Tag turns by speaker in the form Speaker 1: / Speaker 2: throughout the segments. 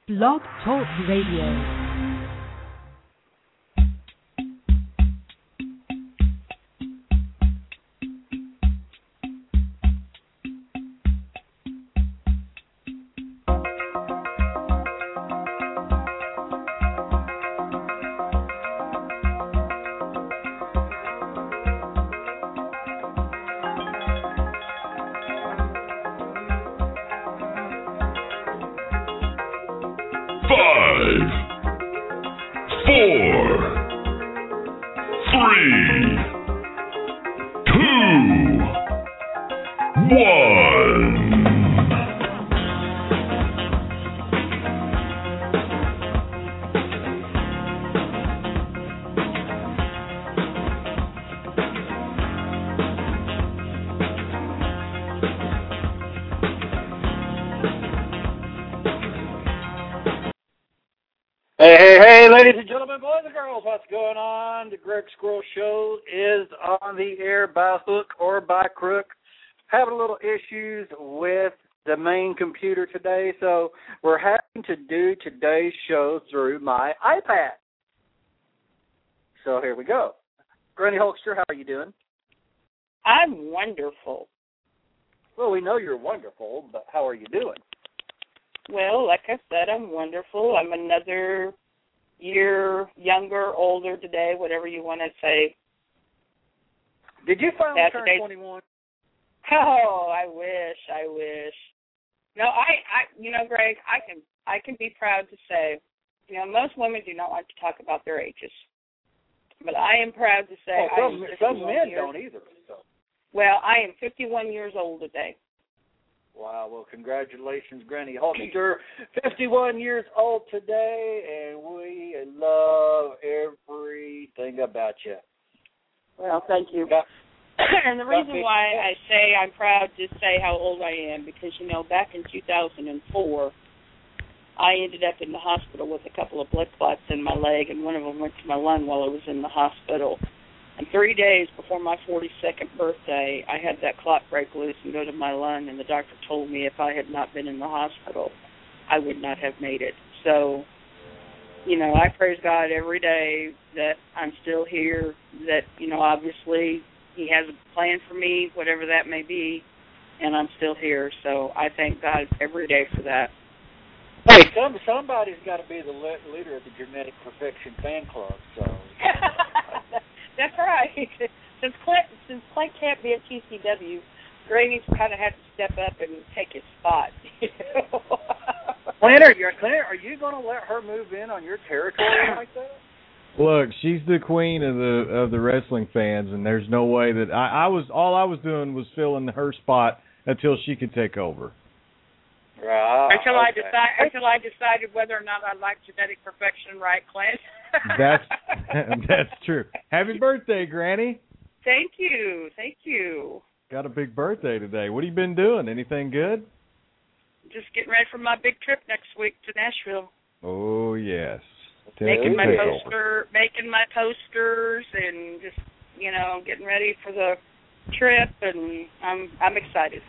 Speaker 1: Blog Talk Radio.
Speaker 2: Hey, ladies and gentlemen, boys and girls, what's going on? The Greg Squirrel Show is on the air by hook or by crook. Having a little issues with the main computer today, so we're having to do today's show through my iPad. So here we go. Granny Hulkster, how are you doing?
Speaker 3: I'm wonderful.
Speaker 2: Well, we know you're wonderful, but how are you doing?
Speaker 3: Well, like I said, I'm wonderful. I'm another year younger, older today, whatever you want to say.
Speaker 2: Did you finally turn 21?
Speaker 3: Oh, I wish. No, I Greg, I can be proud to say, most women do not like to talk about their ages, but I am proud to say
Speaker 2: some men don't either. So.
Speaker 3: Well, I am 51 years old today.
Speaker 2: Wow, well, congratulations, Granny Hulkster. 51 years old today, and we love everything about you.
Speaker 3: Well, thank you. And the reason why I say I'm proud to say how old I am, because, back in 2004, I ended up in the hospital with a couple of blood clots in my leg, and one of them went to my lung while I was in the hospital. And 3 days before my 42nd birthday, I had that clot break loose and go to my lung, and the doctor told me if I had not been in the hospital, I would not have made it. So, I praise God every day that I'm still here, that, obviously He has a plan for me, whatever that may be, and I'm still here. So I thank God every day for that.
Speaker 2: Hey, somebody's got to be the leader of the Genetic Perfection fan club, so...
Speaker 3: That's right. Since Clint can't be at TCW, Grady's kind of had to step up and take his spot.
Speaker 2: Clint, are you going to let her move in on your territory like that?
Speaker 4: Look, she's the queen of the wrestling fans, and there's no way that all I was doing was filling her spot until she could take over.
Speaker 2: Right.
Speaker 3: Until I decided whether or not I like Genetic Perfection, right, Clint?
Speaker 4: That's true. Happy birthday, Granny.
Speaker 3: Thank you.
Speaker 4: Got a big birthday today. What have you been doing? Anything good?
Speaker 3: Just getting ready for my big trip next week to Nashville.
Speaker 4: Oh, yes.
Speaker 3: Making my posters and just, getting ready for the trip, and I'm excited.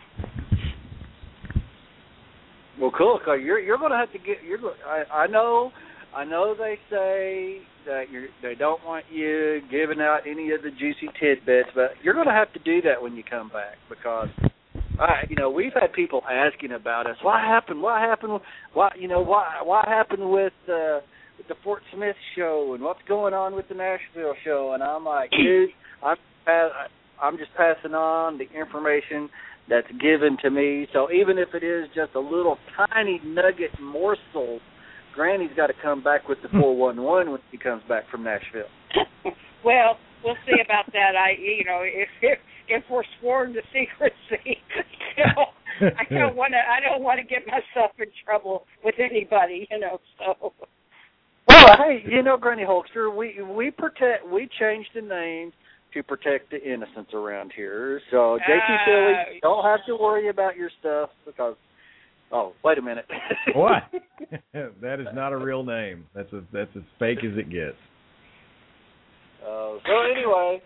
Speaker 2: Well, cool. Cause you're going to have to get. I know they say that they don't want you giving out any of the juicy tidbits, but you're going to have to do that when you come back, because we've had people asking about us. What happened? What happened with the Fort Smith show, and what's going on with the Nashville show? And I'm like, dude, I'm just passing on the information that's given to me. So even if it is just a little tiny nugget morsel, Granny's got to come back with the 411 when she comes back from Nashville.
Speaker 3: Well, we'll see about that. If we're sworn to secrecy, I don't want to get myself in trouble with anybody, So.
Speaker 2: Well, hey, Granny Hulkster, we changed the name to protect the innocents around here. So, JT Philly, don't have to worry about your stuff because, wait a minute.
Speaker 4: What? That is not a real name. That's as fake as it gets.
Speaker 2: So anyway,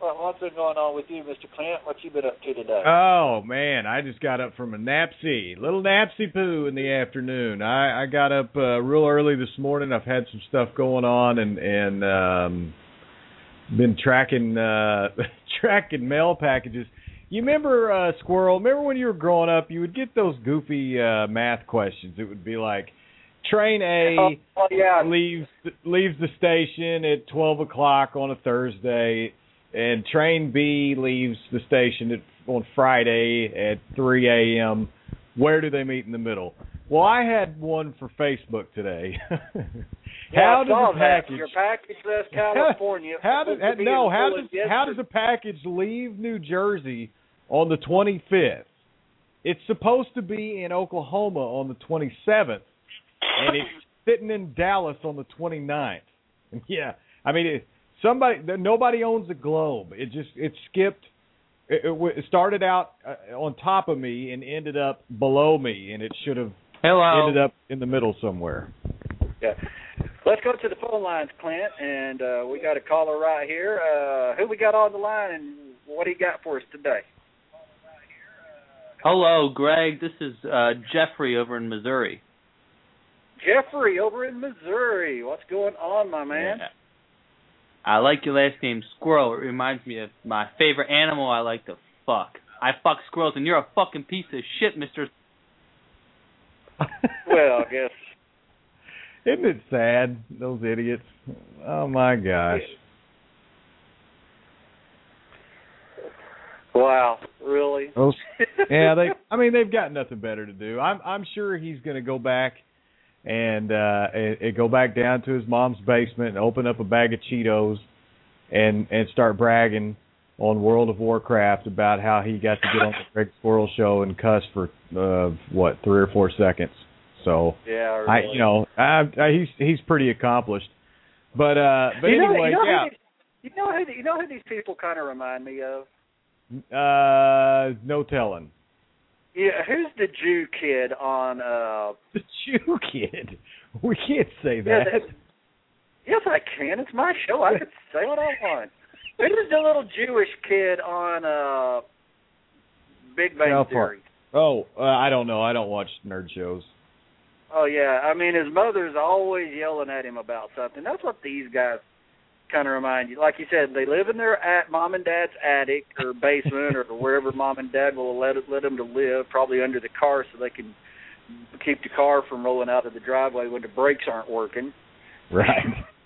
Speaker 2: What's been going on with you, Mr. Clint? What you been up to today?
Speaker 4: Oh, man, I just got up from a little napsy poo in the afternoon. I got up real early this morning. I've had some stuff going on and been tracking tracking mail packages. You remember, Squirrel, remember when you were growing up, you would get those goofy math questions. It would be like, Train A leaves the station at 12 o'clock on a Thursday, and Train B leaves the station on Friday at 3 a.m. Where do they meet in the middle? Well, I had one for Facebook today. How does a package?
Speaker 2: Your package says California.
Speaker 4: How does a package leave New Jersey on the 25th? It's supposed to be in Oklahoma on the 27th. And it's sitting in Dallas on the 29th. Yeah, I mean, nobody owns a globe. It skipped. It started out on top of me and ended up below me, and it should have ended up in the middle somewhere.
Speaker 2: Yeah. Let's go to the phone lines, Clint, and we got a caller right here. Who we got on the line, and what do you got for us today?
Speaker 5: Hello, Greg. This is Jeffrey over in Missouri.
Speaker 2: Jeffrey over in Missouri. What's going on, my man?
Speaker 5: Yeah. I like your last name, Squirrel. It reminds me of my favorite animal I like to fuck. I fuck squirrels, and you're a fucking piece of shit, Mr.
Speaker 2: Well, I guess.
Speaker 4: Isn't it sad, those idiots? Oh, my gosh.
Speaker 2: Wow, really?
Speaker 4: Yeah, they've got nothing better to do. I'm sure he's going to go back and go back down to his mom's basement and open up a bag of Cheetos and start bragging on World of Warcraft about how he got to get on the Greg Squirrel show and cuss for 3 or 4 seconds. So
Speaker 2: yeah, really.
Speaker 4: He's pretty accomplished. But anyway, yeah.
Speaker 2: You know who these people kind of remind me of?
Speaker 4: No telling.
Speaker 2: Yeah, who's the Jew kid on?
Speaker 4: The Jew kid? We can't say that.
Speaker 2: Yes, I can. It's my show. I can say what I want. Who's the little Jewish kid on Big Bang Theory?
Speaker 4: Oh, I don't know. I don't watch nerd shows.
Speaker 2: Oh, yeah. I mean, his mother's always yelling at him about something. That's what these guys kind of remind you. Like you said, they live in their mom and dad's attic or basement or wherever mom and dad will let them to live, probably under the car so they can keep the car from rolling out of the driveway when the brakes aren't working.
Speaker 4: Right.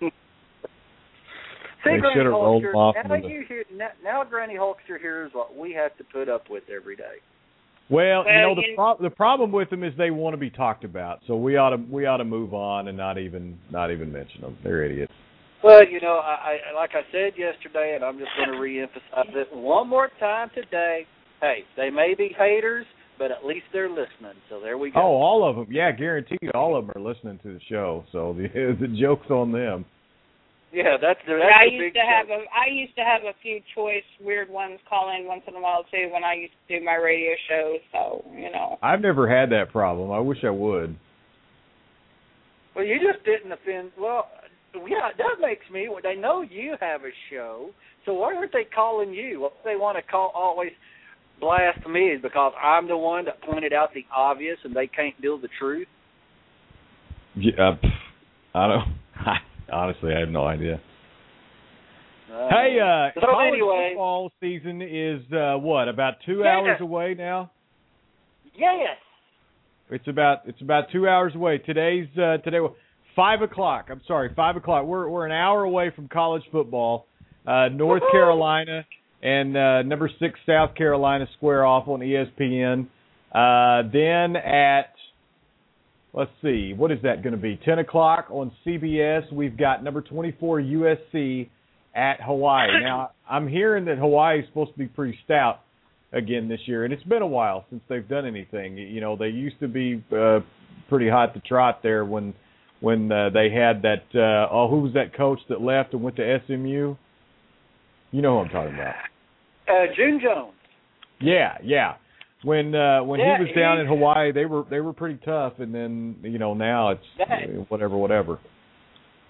Speaker 2: See,
Speaker 4: they should have rolled off.
Speaker 2: Now Granny Hulkster hears what we have to put up with every day.
Speaker 4: Well, the problem with them is they want to be talked about, so we ought to move on and not even mention them. They're idiots.
Speaker 2: Well, I like I said yesterday, and I'm just going to reemphasize it one more time today. Hey, they may be haters, but at least they're listening. So there we go.
Speaker 4: Oh, all of them. Yeah, guaranteed all of them are listening to the show. So the joke's on them.
Speaker 2: Yeah, that's
Speaker 3: I
Speaker 2: the
Speaker 3: used
Speaker 2: big joke.
Speaker 3: I used to have a few choice weird ones call in once in a while too when I used to do my radio shows. So
Speaker 4: I've never had that problem. I wish I would.
Speaker 2: Well, you just didn't offend. Well, yeah, that makes me. They know you have a show, so why aren't they calling you? What they want to always blast me is because I'm the one that pointed out the obvious, and they can't deal the truth.
Speaker 4: Yeah, I don't. Honestly, I have no idea. Hey, college football season is about 2 hours away now?
Speaker 2: Yes.
Speaker 4: It's about 2 hours away. Today 5 o'clock. I'm sorry, 5 o'clock. We're an hour away from college football. North Carolina and number 6 South Carolina square off on ESPN. Then at let's see, what is that going to be? 10 o'clock on CBS, we've got number 24 USC at Hawaii. Now, I'm hearing that Hawaii is supposed to be pretty stout again this year, and it's been a while since they've done anything. They used to be pretty hot to trot there when they had that, who was that coach that left and went to SMU? You know who I'm talking about.
Speaker 2: June Jones.
Speaker 4: Yeah. When he was down in Hawaii, they were pretty tough, and then now it's whatever.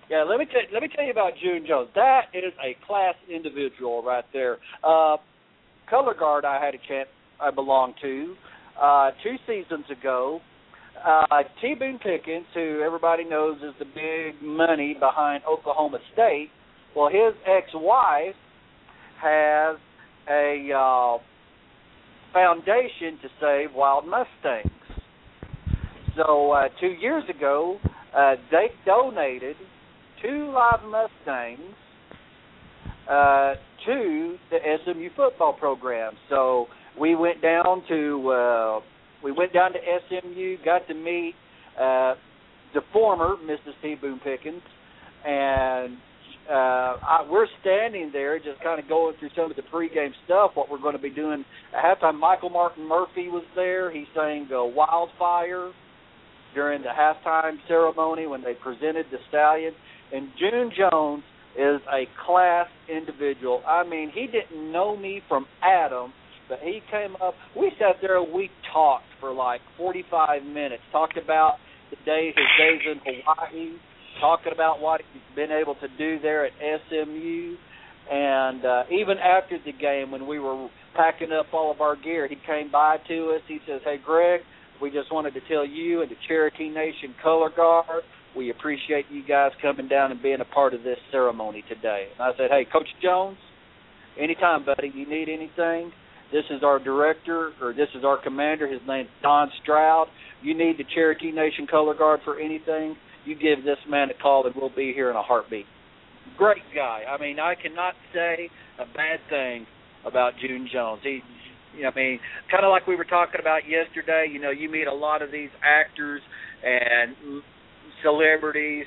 Speaker 2: Yeah, let me tell you about June Jones. That is a class individual right there. Color guard I belonged to 2 seasons ago. T. Boone Pickens, who everybody knows is the big money behind Oklahoma State, well, his ex-wife has a foundation to save wild Mustangs. So 2 years ago, they donated 2 live Mustangs to the SMU football program. So we went down to SMU, got to meet the former Mrs. T. Boone Pickens, and we're standing there just kind of going through some of the pregame stuff, what we're going to be doing at halftime. Michael Martin Murphy was there. He sang Wildfire during the halftime ceremony when they presented the stallion. And June Jones is a class individual. I mean, he didn't know me from Adam, but he came up. We sat there and we talked for like 45 minutes, talked about his days in Hawaii, talking about what he's been able to do there at SMU. And even after the game, when we were packing up all of our gear, he came by to us. He says, "Hey, Greg, we just wanted to tell you and the Cherokee Nation Color Guard, we appreciate you guys coming down and being a part of this ceremony today." And I said, "Hey, Coach Jones, anytime, buddy, you need anything, this is our director, or this is our commander. His name's Don Stroud. You need the Cherokee Nation Color Guard for anything, you give this man a call and we'll be here in a heartbeat." Great guy. I mean, I cannot say a bad thing about June Jones. He, I mean, kind of like we were talking about yesterday, you meet a lot of these actors and celebrities,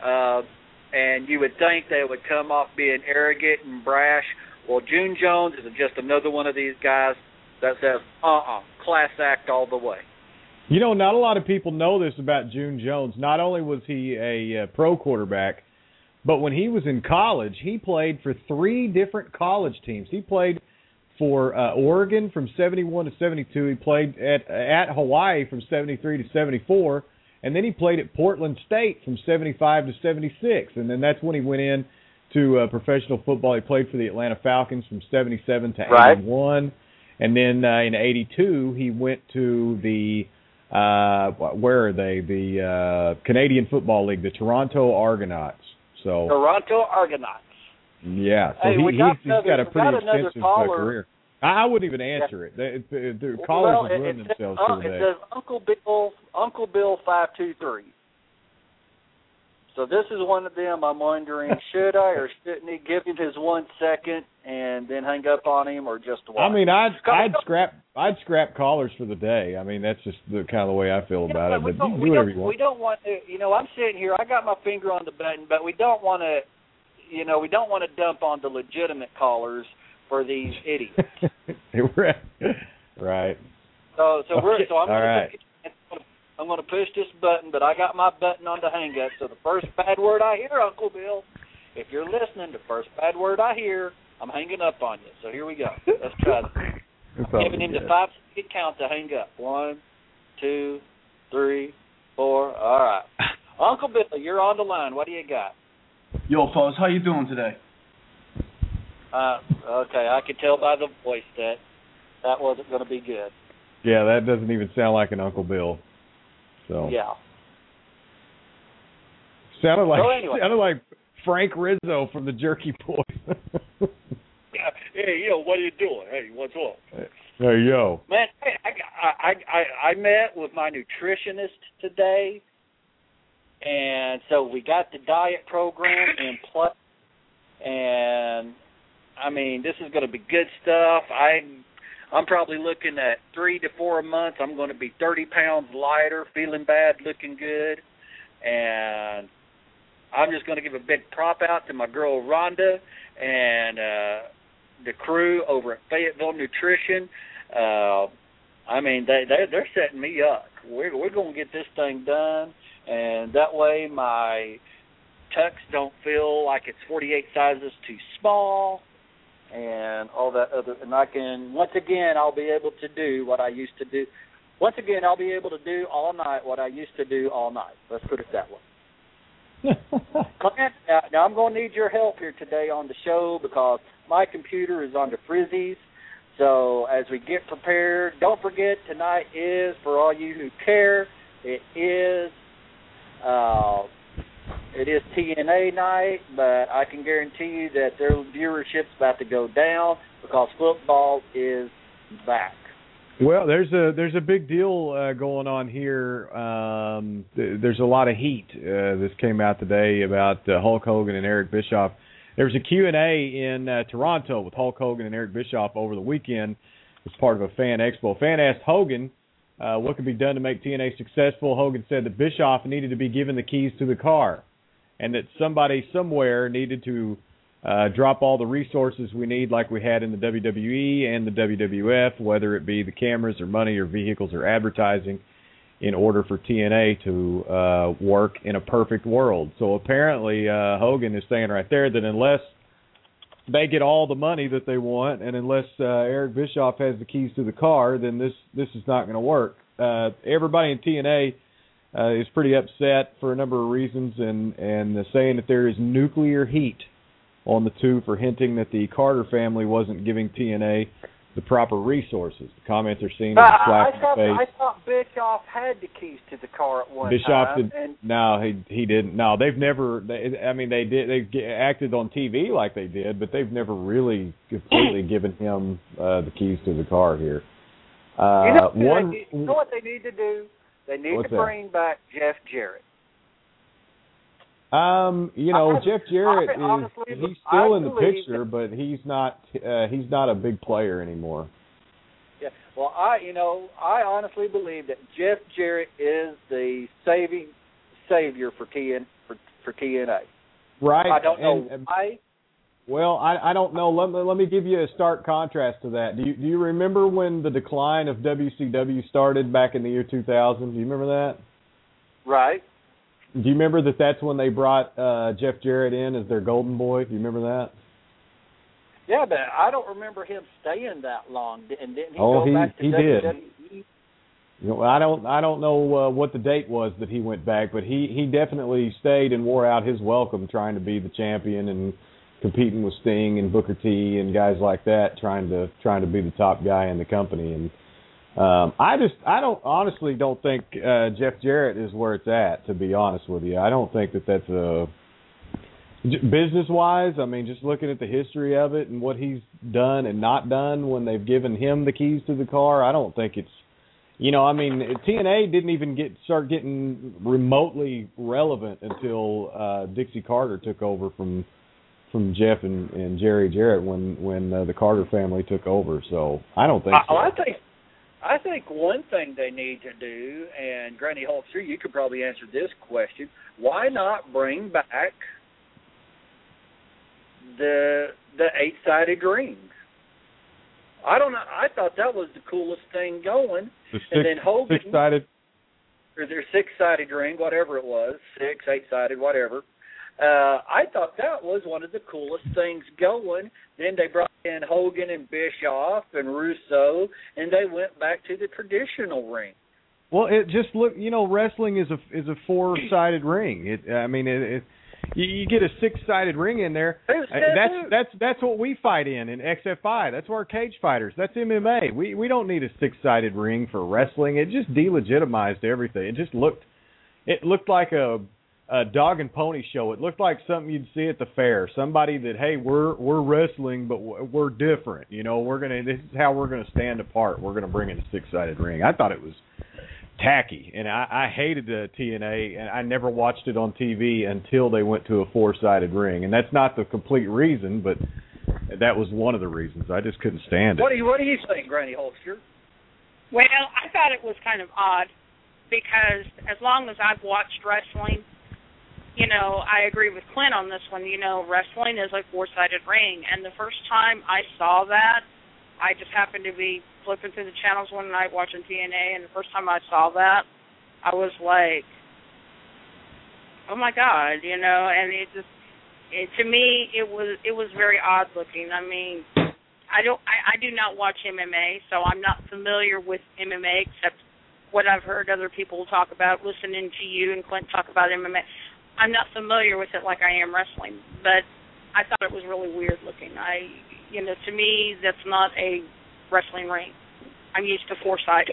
Speaker 2: and you would think they would come off being arrogant and brash. Well, June Jones is just another one of these guys that says, class act all the way.
Speaker 4: Not a lot of people know this about June Jones. Not only was he a pro quarterback, but when he was in college, he played for 3 different college teams. He played for Oregon from 71 to 72. He played at Hawaii from 73 to 74. And then he played at Portland State from 75 to 76. And then that's when he went in to professional football. He played for the Atlanta Falcons from 77 to 81. And then in 82, he went to the, where are they? The Canadian Football League, the Toronto Argonauts. So
Speaker 2: Toronto Argonauts.
Speaker 4: Yeah. So
Speaker 2: hey,
Speaker 4: he's got a pretty extensive career. I wouldn't even answer it. The callers have ruined themselves today.
Speaker 2: It says Uncle Bill 523. So this is one of them. I'm wondering, should I or shouldn't he give him his 1 second and then hang up on him, or just watch?
Speaker 4: I mean, I'd scrap callers for the day. I mean, that's just the kind of the way I feel about it. But you can do whatever you want.
Speaker 2: We don't want to. I'm sitting here. I got my finger on the button, but we don't want to. We don't want to dump on the legitimate callers for these idiots.
Speaker 4: Right.
Speaker 2: So
Speaker 4: okay.
Speaker 2: I'm going to push this button, but I got my button on the hang up. So the first bad word I hear, Uncle Bill, if you're listening, the first bad word I hear, I'm hanging up on you. So here we go. Let's try this. I'm giving him the 5-second count to hang up. 1, 2, 3, 4. All right. Uncle Bill, you're on the line. What do you got?
Speaker 6: Yo, fellas, how you doing today?
Speaker 2: Okay, I could tell by the voice that wasn't going to be good.
Speaker 4: Yeah, that doesn't even sound like an Uncle Bill. So
Speaker 2: yeah,
Speaker 4: sounded like Frank Rizzo from the Jerky Boys.
Speaker 2: Yeah, hey, what are you doing? Hey, what's up?
Speaker 4: Hey, yo,
Speaker 2: man. Hey, I met with my nutritionist today, and so we got the diet program in place, and I mean, this is going to be good stuff. I'm probably looking at 3 to 4 months. I'm going to be 30 pounds lighter, feeling bad, looking good. And I'm just going to give a big prop out to my girl Rhonda and the crew over at Fayetteville Nutrition. I mean, they're setting me up. We're going to get this thing done, and that way my tux don't feel like it's 48 sizes too small. And all that other, and I can, once again, I'll be able to do what I used to do. Once again, I'll be able to do all night what I used to do all night. Let's put it that way. Clint, now I'm going to need your help here today on the show because my computer is on the frizzies. So as we get prepared, don't forget tonight is, for all you who care, it is TNA night, but I can guarantee you that their viewership's about to go down because football is back.
Speaker 4: Well, there's a big deal going on here. There's a lot of heat. This came out today about Hulk Hogan and Eric Bischoff. There was a Q&A in Toronto with Hulk Hogan and Eric Bischoff over the weekend as part of a fan expo. A fan asked Hogan what could be done to make TNA successful. Hogan said that Bischoff needed to be given the keys to the car and that somebody somewhere needed to drop all the resources we need like we had in the WWE and the WWF, whether it be the cameras or money or vehicles or advertising, in order for TNA to work in a perfect world. So apparently Hogan is saying right there that unless they get all the money that they want and unless Eric Bischoff has the keys to the car, then this is not going to work. Everybody in TNA is pretty upset for a number of reasons and saying that there is nuclear heat on the two for hinting that the Carter family wasn't giving TNA the proper resources. The comments are seen as a slap in the face.
Speaker 2: I thought Bischoff had the keys to the car at one
Speaker 4: Bischoff
Speaker 2: time.
Speaker 4: No, he didn't. No, they've never. They did. They acted on TV like they did, but they've never really completely given him the keys to the car here.
Speaker 2: You know what they need to do? They need to bring back Jeff Jarrett.
Speaker 4: Jeff Jarrett he's still in the picture, but he's not a big player anymore.
Speaker 2: Yeah. Well, I honestly believe that Jeff Jarrett is the savior for TNA.
Speaker 4: Right.
Speaker 2: I don't know why.
Speaker 4: Well, I don't know. Let me give you a stark contrast to that. Do you remember when the decline of WCW started back in the year 2000? Do you remember that?
Speaker 2: Right.
Speaker 4: Do you remember that's when they brought Jeff Jarrett in as their golden boy? Do you remember that?
Speaker 2: Yeah, but I don't remember him staying that long. And didn't he go back to WWE?
Speaker 4: Did. I don't know what the date was that he went back, but he definitely stayed and wore out his welcome trying to be the champion and competing with Sting and Booker T and guys like that, trying to be the top guy in the company. And I honestly don't think Jeff Jarrett is where it's at, to be honest with you. I don't think that's a business-wise. I mean, just looking at the history of it and what he's done and not done when they've given him the keys to the car, I don't think it's, TNA didn't even start getting remotely relevant until Dixie Carter took over from Jeff and Jerry Jarrett when the Carter family took over. So I don't think so.
Speaker 2: I think one thing they need to do, and Granny Hulkster, you could probably answer this question: why not bring back the 8-sided rings? I don't know. I thought that was the coolest thing going. And then Hogan,
Speaker 4: 6-sided,
Speaker 2: or their 6-sided ring, whatever it was, 6, 8-sided, whatever. I thought that was one of the coolest things going. Then they brought in Hogan and Bischoff and Russo, and they went back to the traditional ring.
Speaker 4: Well, it just wrestling is a 4-sided ring. You get a 6-sided ring in there. That's what we fight in XFI. That's our cage fighters. That's MMA. We don't need a 6-sided ring for wrestling. It just delegitimized everything. It just looked like a dog and pony show. It looked like something you'd see at the fair. Somebody that, hey, we're wrestling, but we're different. This is how we're gonna stand apart. We're gonna bring in a 6-sided ring. I thought it was tacky, and I hated the TNA, and I never watched it on TV until they went to a 4-sided ring. And that's not the complete reason, but that was one of the reasons. I just couldn't stand it.
Speaker 2: What do you think, Granny Hulkster?
Speaker 3: Well, I thought it was kind of odd because as long as I've watched wrestling, I agree with Clint on this one. Wrestling is a 4-sided ring, and the first time I saw that, I just happened to be flipping through the channels one night watching TNA, and the first time I saw that, I was like, oh my God, and to me, it was very odd looking. I mean, I do not watch MMA, so I'm not familiar with MMA except what I've heard other people talk about, listening to you and Clint talk about MMA. I'm not familiar with it like I am wrestling, but I thought it was really weird looking. To me, that's not a wrestling ring. I'm used to four-sided,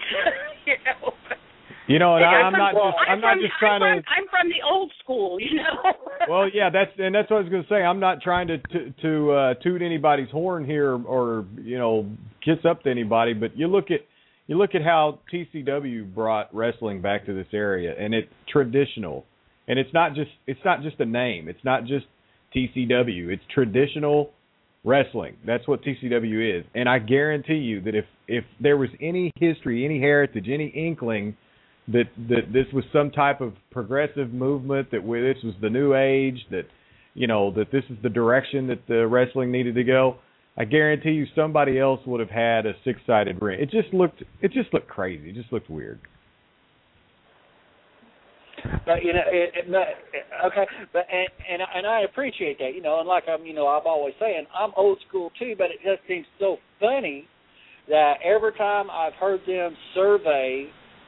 Speaker 4: And I'm not just trying to.
Speaker 3: I'm from the old school,
Speaker 4: Well, yeah, that's what I was going to say. I'm not trying to toot anybody's horn here or kiss up to anybody, but you look at how TCW brought wrestling back to this area, and it's traditional, and it's not just a name. It's not just TCW. It's traditional wrestling. That's what TCW is, and I guarantee you that if there was any history, any heritage, any inkling that this was some type of progressive movement, that this was the new age, that that this is the direction that the wrestling needed to go, I guarantee you somebody else would have had a six-sided ring. It just looked crazy. It just looked weird.
Speaker 2: But okay, but and I appreciate that, and like I'm always saying, I'm old school too, but it just seems so funny that every time I've heard them survey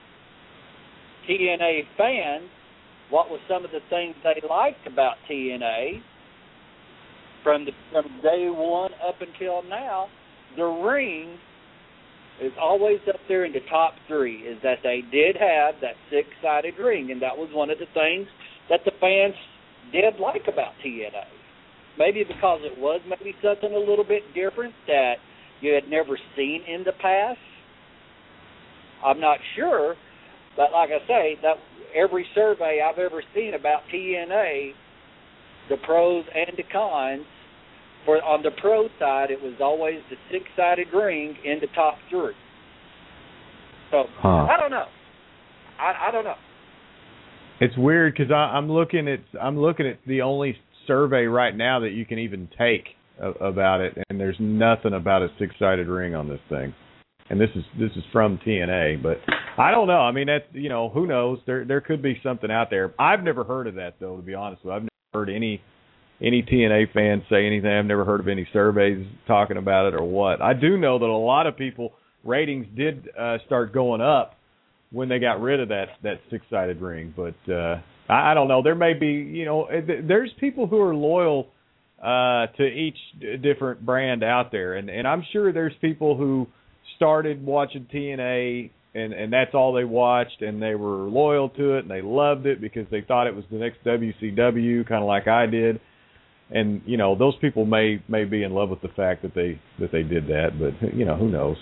Speaker 2: TNA fans what was some of the things they liked about TNA from day one up until now, the ring is always up there in the top three, is that they did have that six-sided ring, and that was one of the things that the fans did like about TNA. Maybe because it was maybe something a little bit different that you had never seen in the past. I'm not sure, but like I say, that every survey I've ever seen about TNA, the pros and the cons, on the pro side, it was always the six-sided ring in the top three. So I don't know. I don't know.
Speaker 4: It's weird because I'm looking at the only survey right now that you can even take about it, and there's nothing about a six-sided ring on this thing. And this is from TNA, but I don't know. I mean, that's who knows? There could be something out there. I've never heard of that though, to be honest with you. I've never heard any TNA fans say anything. I've never heard of any surveys talking about it or what. I do know that a lot of people ratings did start going up when they got rid of that six-sided ring, but I don't know. There may be, there's people who are loyal to each different brand out there, and I'm sure there's people who started watching TNA and that's all they watched, and they were loyal to it and they loved it because they thought it was the next WCW, kind of like I did. And those people may be in love with the fact that they did that, but who knows?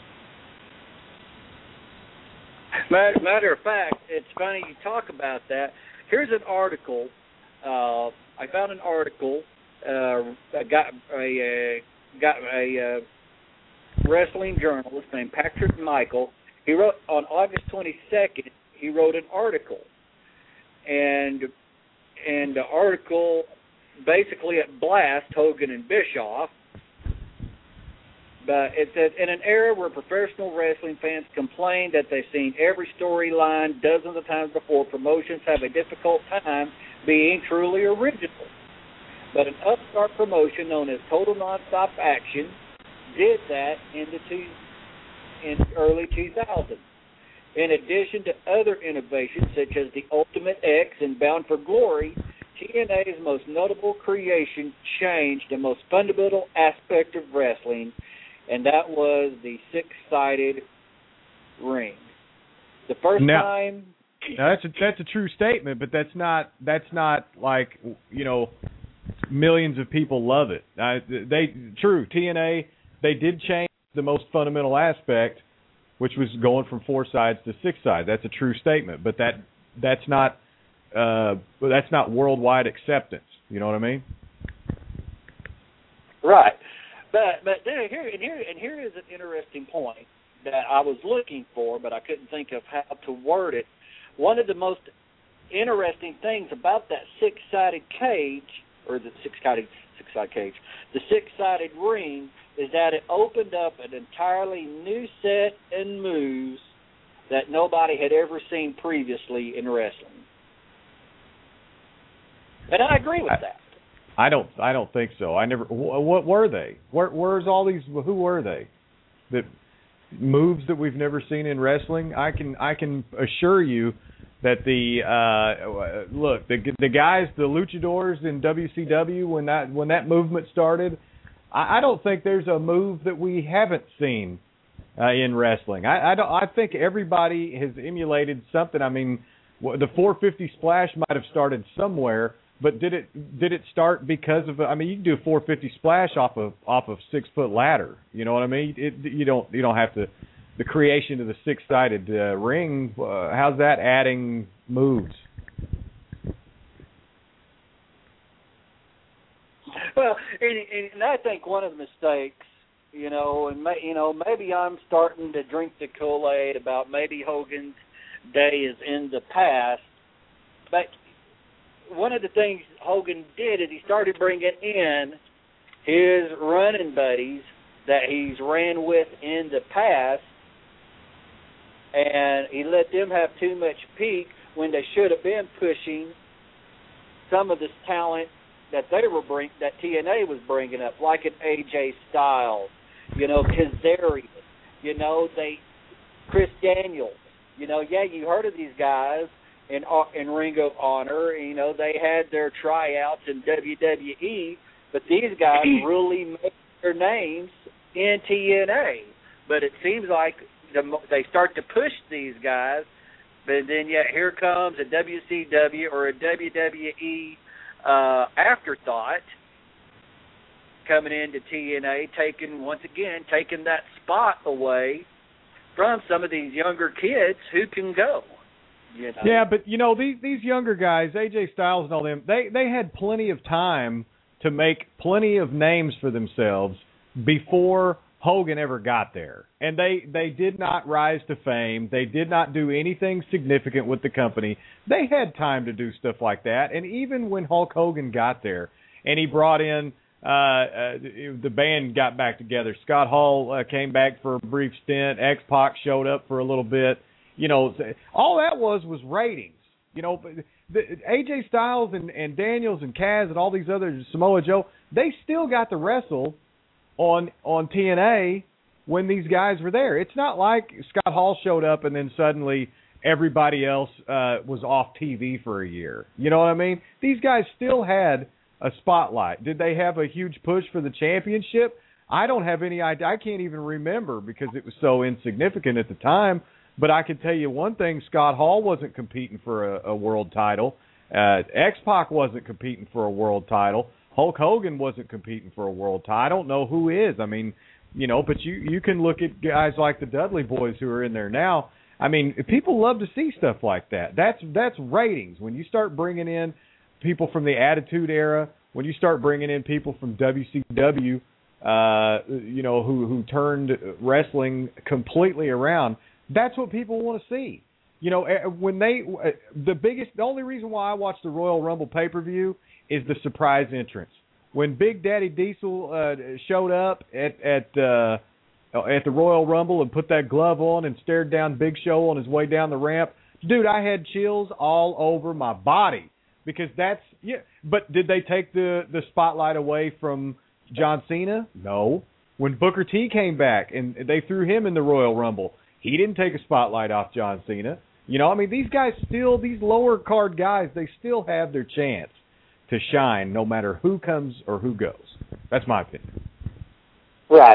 Speaker 2: Matter of fact, it's funny you talk about that. Here's an article. I found an article. Got a wrestling journalist named Patrick Michael. He wrote on August 22nd. He wrote an article, and the article basically it blasts Hogan and Bischoff. But it says, in an era where professional wrestling fans complain that they've seen every storyline dozens of times before, promotions have a difficult time being truly original. But an upstart promotion known as Total Nonstop Action did that in early 2000s. In addition to other innovations such as the Ultimate X and Bound for Glory, TNA's most notable creation changed the most fundamental aspect of wrestling, and that was the six-sided ring. The first time.
Speaker 4: Now that's a true statement, but that's not like millions of people love it. TNA, they did change the most fundamental aspect, which was going from four sides to six sides. That's a true statement, but that's not worldwide acceptance. You know what I mean?
Speaker 2: Right. But here is an interesting point that I was looking for, but I couldn't think of how to word it. One of the most interesting things about that six-sided cage, or the six-sided cage, the six-sided ring, is that it opened up an entirely new set and moves that nobody had ever seen previously in wrestling. And I agree with that.
Speaker 4: I don't think so. I never. What were they? Where's all these? Who were they? The moves that we've never seen in wrestling. I can assure you that the guys, the luchadors in WCW, when that movement started, I don't think there's a move that we haven't seen in wrestling. I think everybody has emulated something. I mean, the 450 splash might have started somewhere, but did it start because of? I mean, you can do a 450 splash off of 6-foot ladder. You know what I mean? You don't have to. The creation of the 6-sided ring. How's that adding moves?
Speaker 2: Well, and I think one of the mistakes, maybe I'm starting to drink the Kool-Aid about maybe Hogan's day is in the past, but one of the things Hogan did is he started bringing in his running buddies that he's ran with in the past, and he let them have too much peak when they should have been pushing some of this talent that that TNA was bringing up, like an AJ Styles, Kazarian, Chris Daniels, you heard of these guys in Ring of Honor. They had their tryouts in WWE, but these guys really made their names in TNA. But it seems like they start to push these guys, but then yet here comes a WCW or a WWE afterthought coming into TNA, taking that spot away from some of these younger kids who can go.
Speaker 4: Yeah, but these younger guys, AJ Styles and all them, they had plenty of time to make plenty of names for themselves before Hogan ever got there. And they did not rise to fame. They did not do anything significant with the company. They had time to do stuff like that. And even when Hulk Hogan got there and he brought in the band got back together, Scott Hall came back for a brief stint, X-Pac showed up for a little bit, all that was ratings. AJ Styles and Daniels and Kaz and all these others, Samoa Joe, they still got to wrestle on TNA when these guys were there. It's not like Scott Hall showed up and then suddenly everybody else was off TV for a year. You know what I mean? These guys still had a spotlight. Did they have a huge push for the championship? I don't have any idea. I can't even remember because it was so insignificant at the time. But I can tell you one thing, Scott Hall wasn't competing for a world title. X-Pac wasn't competing for a world title. Hulk Hogan wasn't competing for a world title. I don't know who is. I mean, but you can look at guys like the Dudley Boys who are in there now. I mean, people love to see stuff like that. That's ratings. When you start bringing in people from the Attitude Era, when you start bringing in people from WCW, who turned wrestling completely around, that's what people want to see. When the only reason why I watch the Royal Rumble pay-per-view is the surprise entrance. When Big Daddy Diesel showed up at the Royal Rumble and put that glove on and stared down Big Show on his way down the ramp, dude, I had chills all over my body because But did they take the spotlight away from John Cena? No. When Booker T came back and they threw him in the Royal Rumble, he didn't take a spotlight off John Cena. These guys still, these lower card guys, they still have their chance to shine no matter who comes or who goes. That's my opinion.
Speaker 2: Right.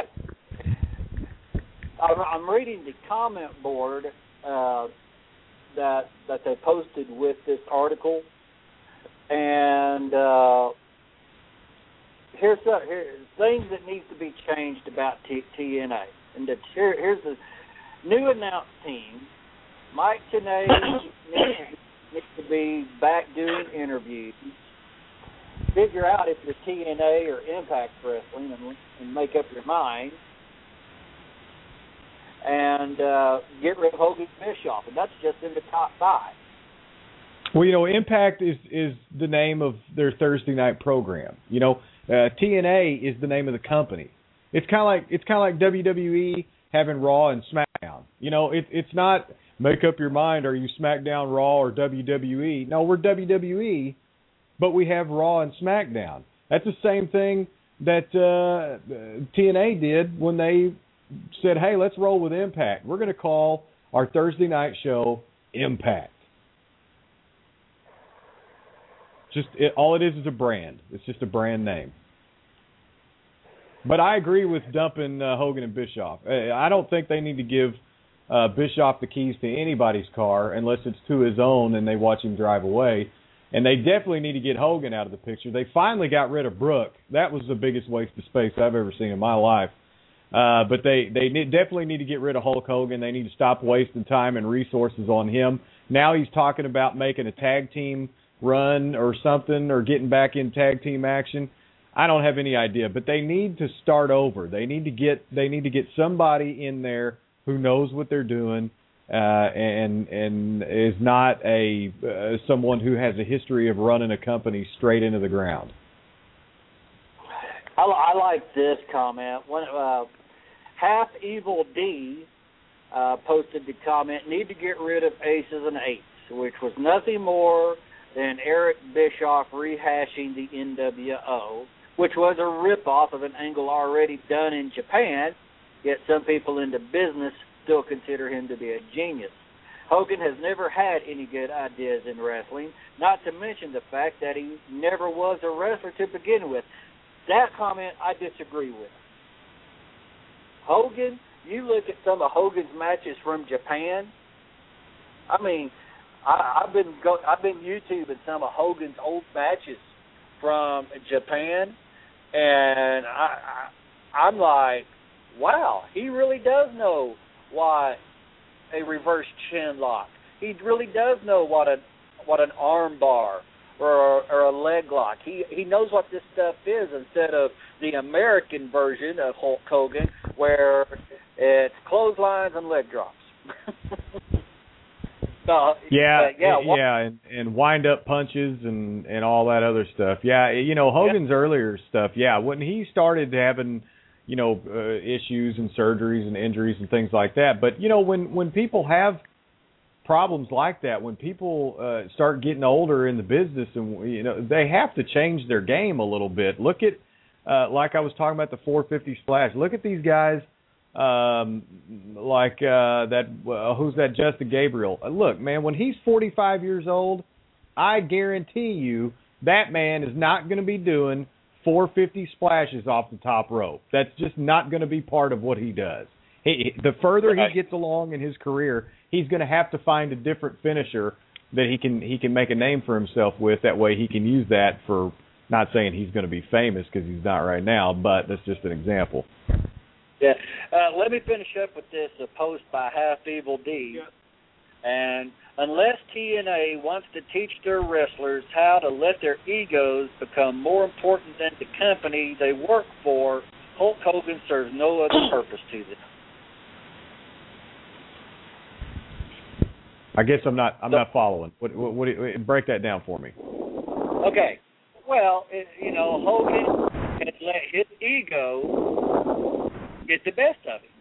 Speaker 2: I'm reading the comment board that they posted with this article, and here's things that need to be changed about TNA. And here's the new announced team. Mike Tenay needs to be back doing interviews. Figure out if you're TNA or Impact Wrestling and make up your mind. And get rid of Hogan Bischoff. And that's just in the top 5.
Speaker 4: Well, Impact is the name of their Thursday night program. TNA is the name of the company. It's kind of like WWE having Raw and SmackDown. It's not make up your mind. Are you SmackDown, Raw, or WWE? No, we're WWE, but we have Raw and SmackDown. That's the same thing that TNA did when they said, hey, let's roll with Impact. We're going to call our Thursday night show Impact. all it is a brand. It's just a brand name. But I agree with dumping Hogan and Bischoff. I don't think they need to give Bischoff the keys to anybody's car unless it's to his own and they watch him drive away. And they definitely need to get Hogan out of the picture. They finally got rid of Brooke. That was the biggest waste of space I've ever seen in my life. But they definitely need to get rid of Hulk Hogan. They need to stop wasting time and resources on him. Now he's talking about making a tag team run or something, or getting back in tag team action. I don't have any idea, but they need to start over. They need to get somebody in there who knows what they're doing, and is not someone who has a history of running a company straight into the ground.
Speaker 2: I like this comment. Half Evil D posted the comment, need to get rid of aces and eights, which was nothing more than Eric Bischoff rehashing the NWO, which was a ripoff of an angle already done in Japan, yet some people in the business still consider him to be a genius. Hogan has never had any good ideas in wrestling, not to mention the fact that he never was a wrestler to begin with. That comment I disagree with. Hogan, you look at some of Hogan's matches from Japan. I mean, I've been YouTubing some of Hogan's old matches from Japan, and I'm like, wow, he really does know what a reverse chin lock. He really does know what an arm bar or a leg lock. He knows what this stuff is, instead of the American version of Hulk Hogan, where it's clotheslines and leg drops.
Speaker 4: And wind up punches and all that other stuff. Yeah, Hogan's earlier stuff. Yeah, when he started having issues and surgeries and injuries and things like that. But when people have problems like that, when people start getting older in the business, and they have to change their game a little bit. Look at like I was talking about the 450 splash. Look at these guys. Who's that Justin Gabriel? Look, man, when he's 45 years old, I guarantee you that man is not going to be doing 450 splashes off the top rope. That's just not going to be part of what he does. The further he gets along in his career, he's going to have to find a different finisher that he can make a name for himself with. That way he can use that for, not saying he's going to be famous because he's not right now, but that's just an example.
Speaker 2: Yeah. Let me finish up with this, a post by Half Evil D. Yeah. And unless TNA wants to teach their wrestlers how to let their egos become more important than the company they work for, Hulk Hogan serves no other purpose to them.
Speaker 4: I guess I'm not following. What break that down for me.
Speaker 2: Okay. Well, Hogan has let his ego get the best of him.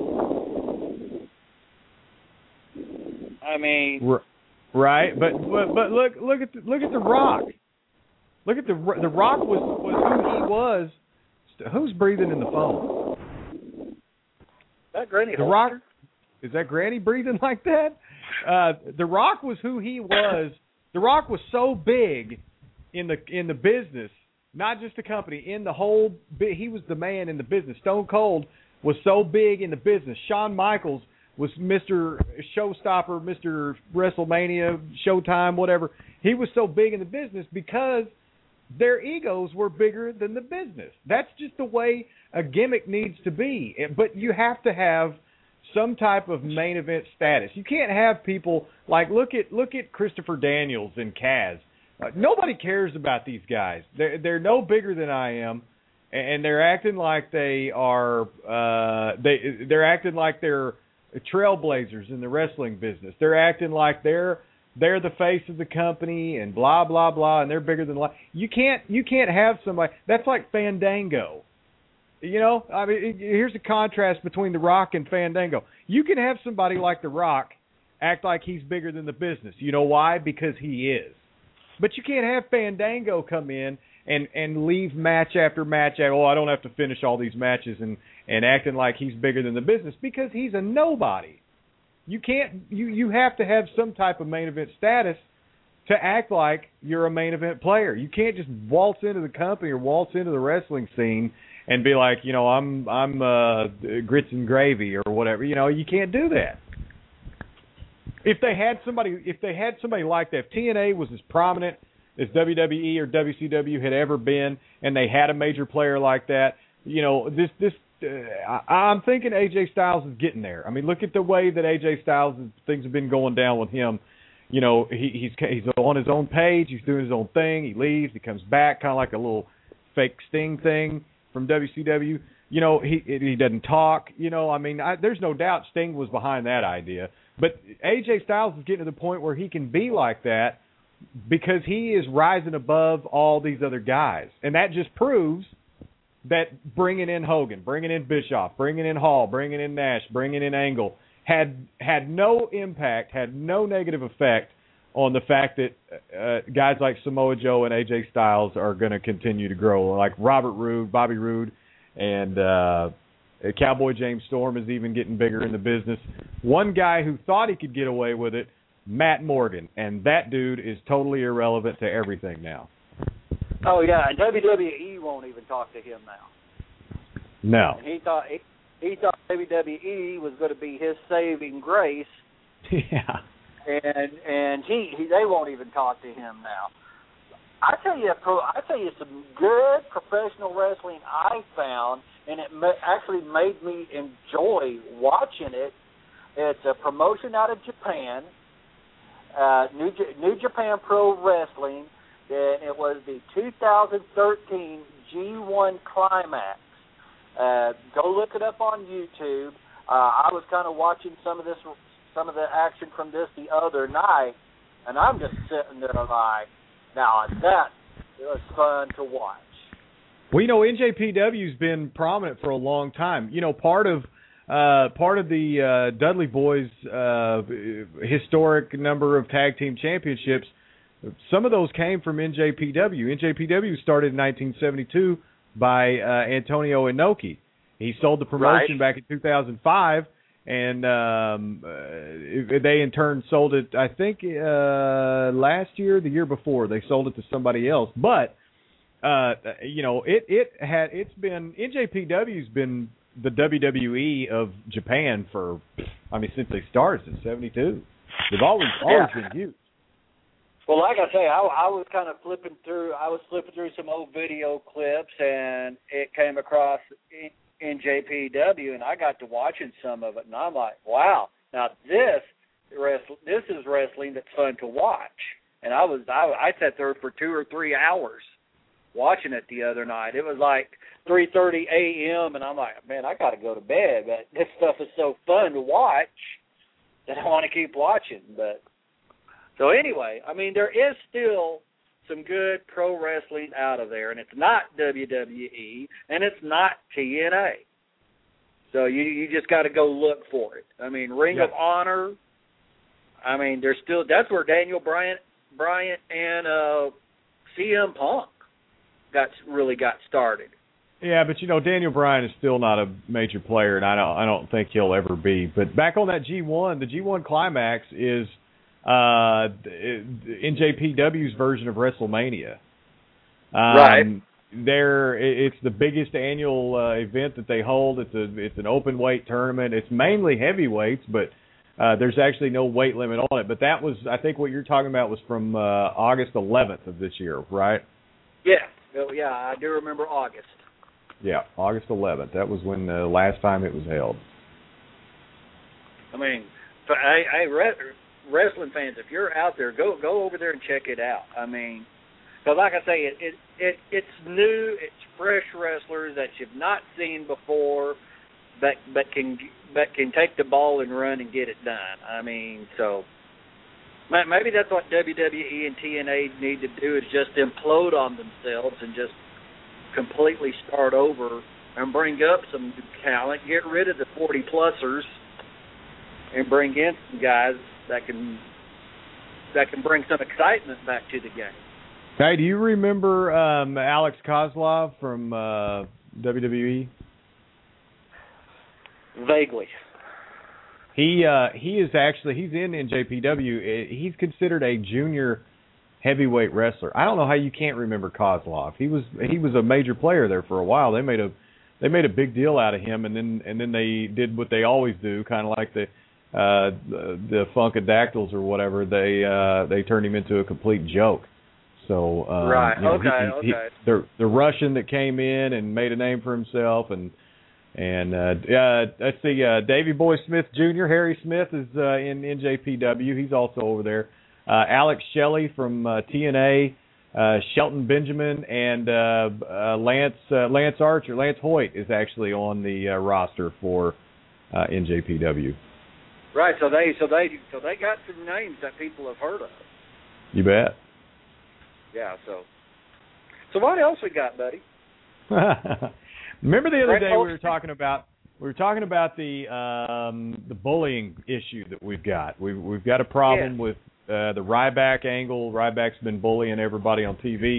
Speaker 2: I mean,
Speaker 4: right? But look at The Rock. Look at the Rock was who he was. Who's breathing in the phone?
Speaker 2: That Granny.
Speaker 4: The Rock. Is that Granny breathing like that? The Rock was who he was. The Rock was so big in the business, not just the company, in the whole. He was the man in the business. Stone Cold was so big in the business. Shawn Michaels was Mr. Showstopper, Mr. WrestleMania, Showtime, whatever. He was so big in the business because their egos were bigger than the business. That's just the way a gimmick needs to be. But you have to have some type of main event status. You can't have people like look at Christopher Daniels and Kaz. Nobody cares about these guys. They're no bigger than I am, and they're acting like they are. They're acting like they're trailblazers in the wrestling business. They're acting like they're the face of the company and blah blah blah, and they're bigger than life. You can't have somebody that's like Fandango. I mean, here's a contrast between The Rock and Fandango. You can have somebody like The Rock act like he's bigger than the business. You know why? Because he is. But you can't have Fandango come in and leave match after match. I don't have to finish all these matches and acting like he's bigger than the business because he's a nobody. You can't. You have to have some type of main event status to act like you're a main event player. You can't just waltz into the company or waltz into the wrestling scene and be like, you know, I'm grits and gravy or whatever. You know, you can't do that. If they had somebody like that, if TNA was as prominent as WWE or WCW had ever been, and they had a major player like that, you know, I'm thinking AJ Styles is getting there. I mean, look at the way that AJ Styles, things have been going down with him. You know, he's on his own page. He's doing his own thing. He leaves. He comes back, kind of like a little fake Sting thing from WCW. You know, he doesn't talk. You know, I mean, there's no doubt Sting was behind that idea. But AJ Styles is getting to the point where he can be like that because he is rising above all these other guys. And that just proves that bringing in Hogan, bringing in Bischoff, bringing in Hall, bringing in Nash, bringing in Angle had no impact, had no negative effect on the fact that guys like Samoa Joe and AJ Styles are going to continue to grow. Like Robert Roode, Bobby Roode, and Cowboy James Storm is even getting bigger in the business. One guy who thought he could get away with it, Matt Morgan, and that dude is totally irrelevant to everything now.
Speaker 2: Oh, yeah, and WWE won't even talk to him now.
Speaker 4: No.
Speaker 2: And he thought WWE was going to be his saving grace.
Speaker 4: Yeah.
Speaker 2: And they won't even talk to him now. I tell you some good professional wrestling I found, and it actually made me enjoy watching it. It's a promotion out of Japan, New Japan Pro Wrestling. It was the 2013 G1 Climax. Go look it up on YouTube. I was kind of watching some of the action from this the other night, and I'm just sitting there like, now that was fun to watch.
Speaker 4: Well, you know, NJPW's been prominent for a long time. You know, part of the Dudley Boys' historic number of tag team championships, some of those came from NJPW. NJPW started in 1972 by Antonio Inoki. He sold the promotion back in 2005, and they in turn sold it, I think, last year, the year before. They sold it to somebody else. But, you know, it's been, NJPW's been the WWE of Japan for, I mean, since they started in 72. They've always been huge.
Speaker 2: Well, like I say, I was kind of flipping through some old video clips, and it came across NJPW, and I got to watching some of it, and I'm like, wow, now this is wrestling that's fun to watch. And I sat there for 2 or 3 hours watching it the other night. It was like 3:30 a.m., and I'm like, man, I got to go to bed, but this stuff is so fun to watch that I want to keep watching, but. So anyway, I mean, there is still some good pro wrestling out of there, and it's not WWE, and it's not TNA. So you just got to go look for it. I mean, Ring of Honor, I mean, there's still, that's where Daniel Bryan and CM Punk really got started.
Speaker 4: Yeah, but you know, Daniel Bryan is still not a major player, and I don't think he'll ever be. But back on that G1, the G1 Climax is NJPW's version of WrestleMania.
Speaker 2: Right.
Speaker 4: It's the biggest annual event that they hold. It's an open weight tournament. It's mainly heavyweights, but there's actually no weight limit on it. But that was, I think, what you're talking about was from August 11th of this year, right?
Speaker 2: Yeah. Well, yeah, I do remember August.
Speaker 4: Yeah, August 11th. That was when the last time it was held.
Speaker 2: I mean, wrestling fans, if you're out there, go over there and check it out. I mean, because like I say, it's new, it's fresh wrestlers that you've not seen before, but can take the ball and run and get it done. I mean, so maybe that's what WWE and TNA need to do, is just implode on themselves and just completely start over and bring up some talent, get rid of the 40-plussers, and bring in some guys that can bring some excitement back to the game.
Speaker 4: Hey, do you remember Alex Kozlov from WWE?
Speaker 2: Vaguely.
Speaker 4: He's in NJPW. He's considered a junior heavyweight wrestler. I don't know how you can't remember Kozlov. He was a major player there for a while. They made a big deal out of him, and then they did what they always do, kind of like the Funkadactyls or whatever. They turned him into a complete joke. So
Speaker 2: right, okay.
Speaker 4: The Russian that came in and made a name for himself, and let's see, Davey Boy Smith Jr. Harry Smith is in NJPW. He's also over there. Alex Shelley from TNA, Shelton Benjamin, and Lance Archer. Lance Hoyt is actually on the roster for NJPW.
Speaker 2: Right, so they got some names that people have heard of.
Speaker 4: You bet.
Speaker 2: Yeah, so what else we got, buddy?
Speaker 4: Remember the other day we were talking about the bullying issue that we've got. We've got a problem with the Ryback angle. Ryback's been bullying everybody on TV.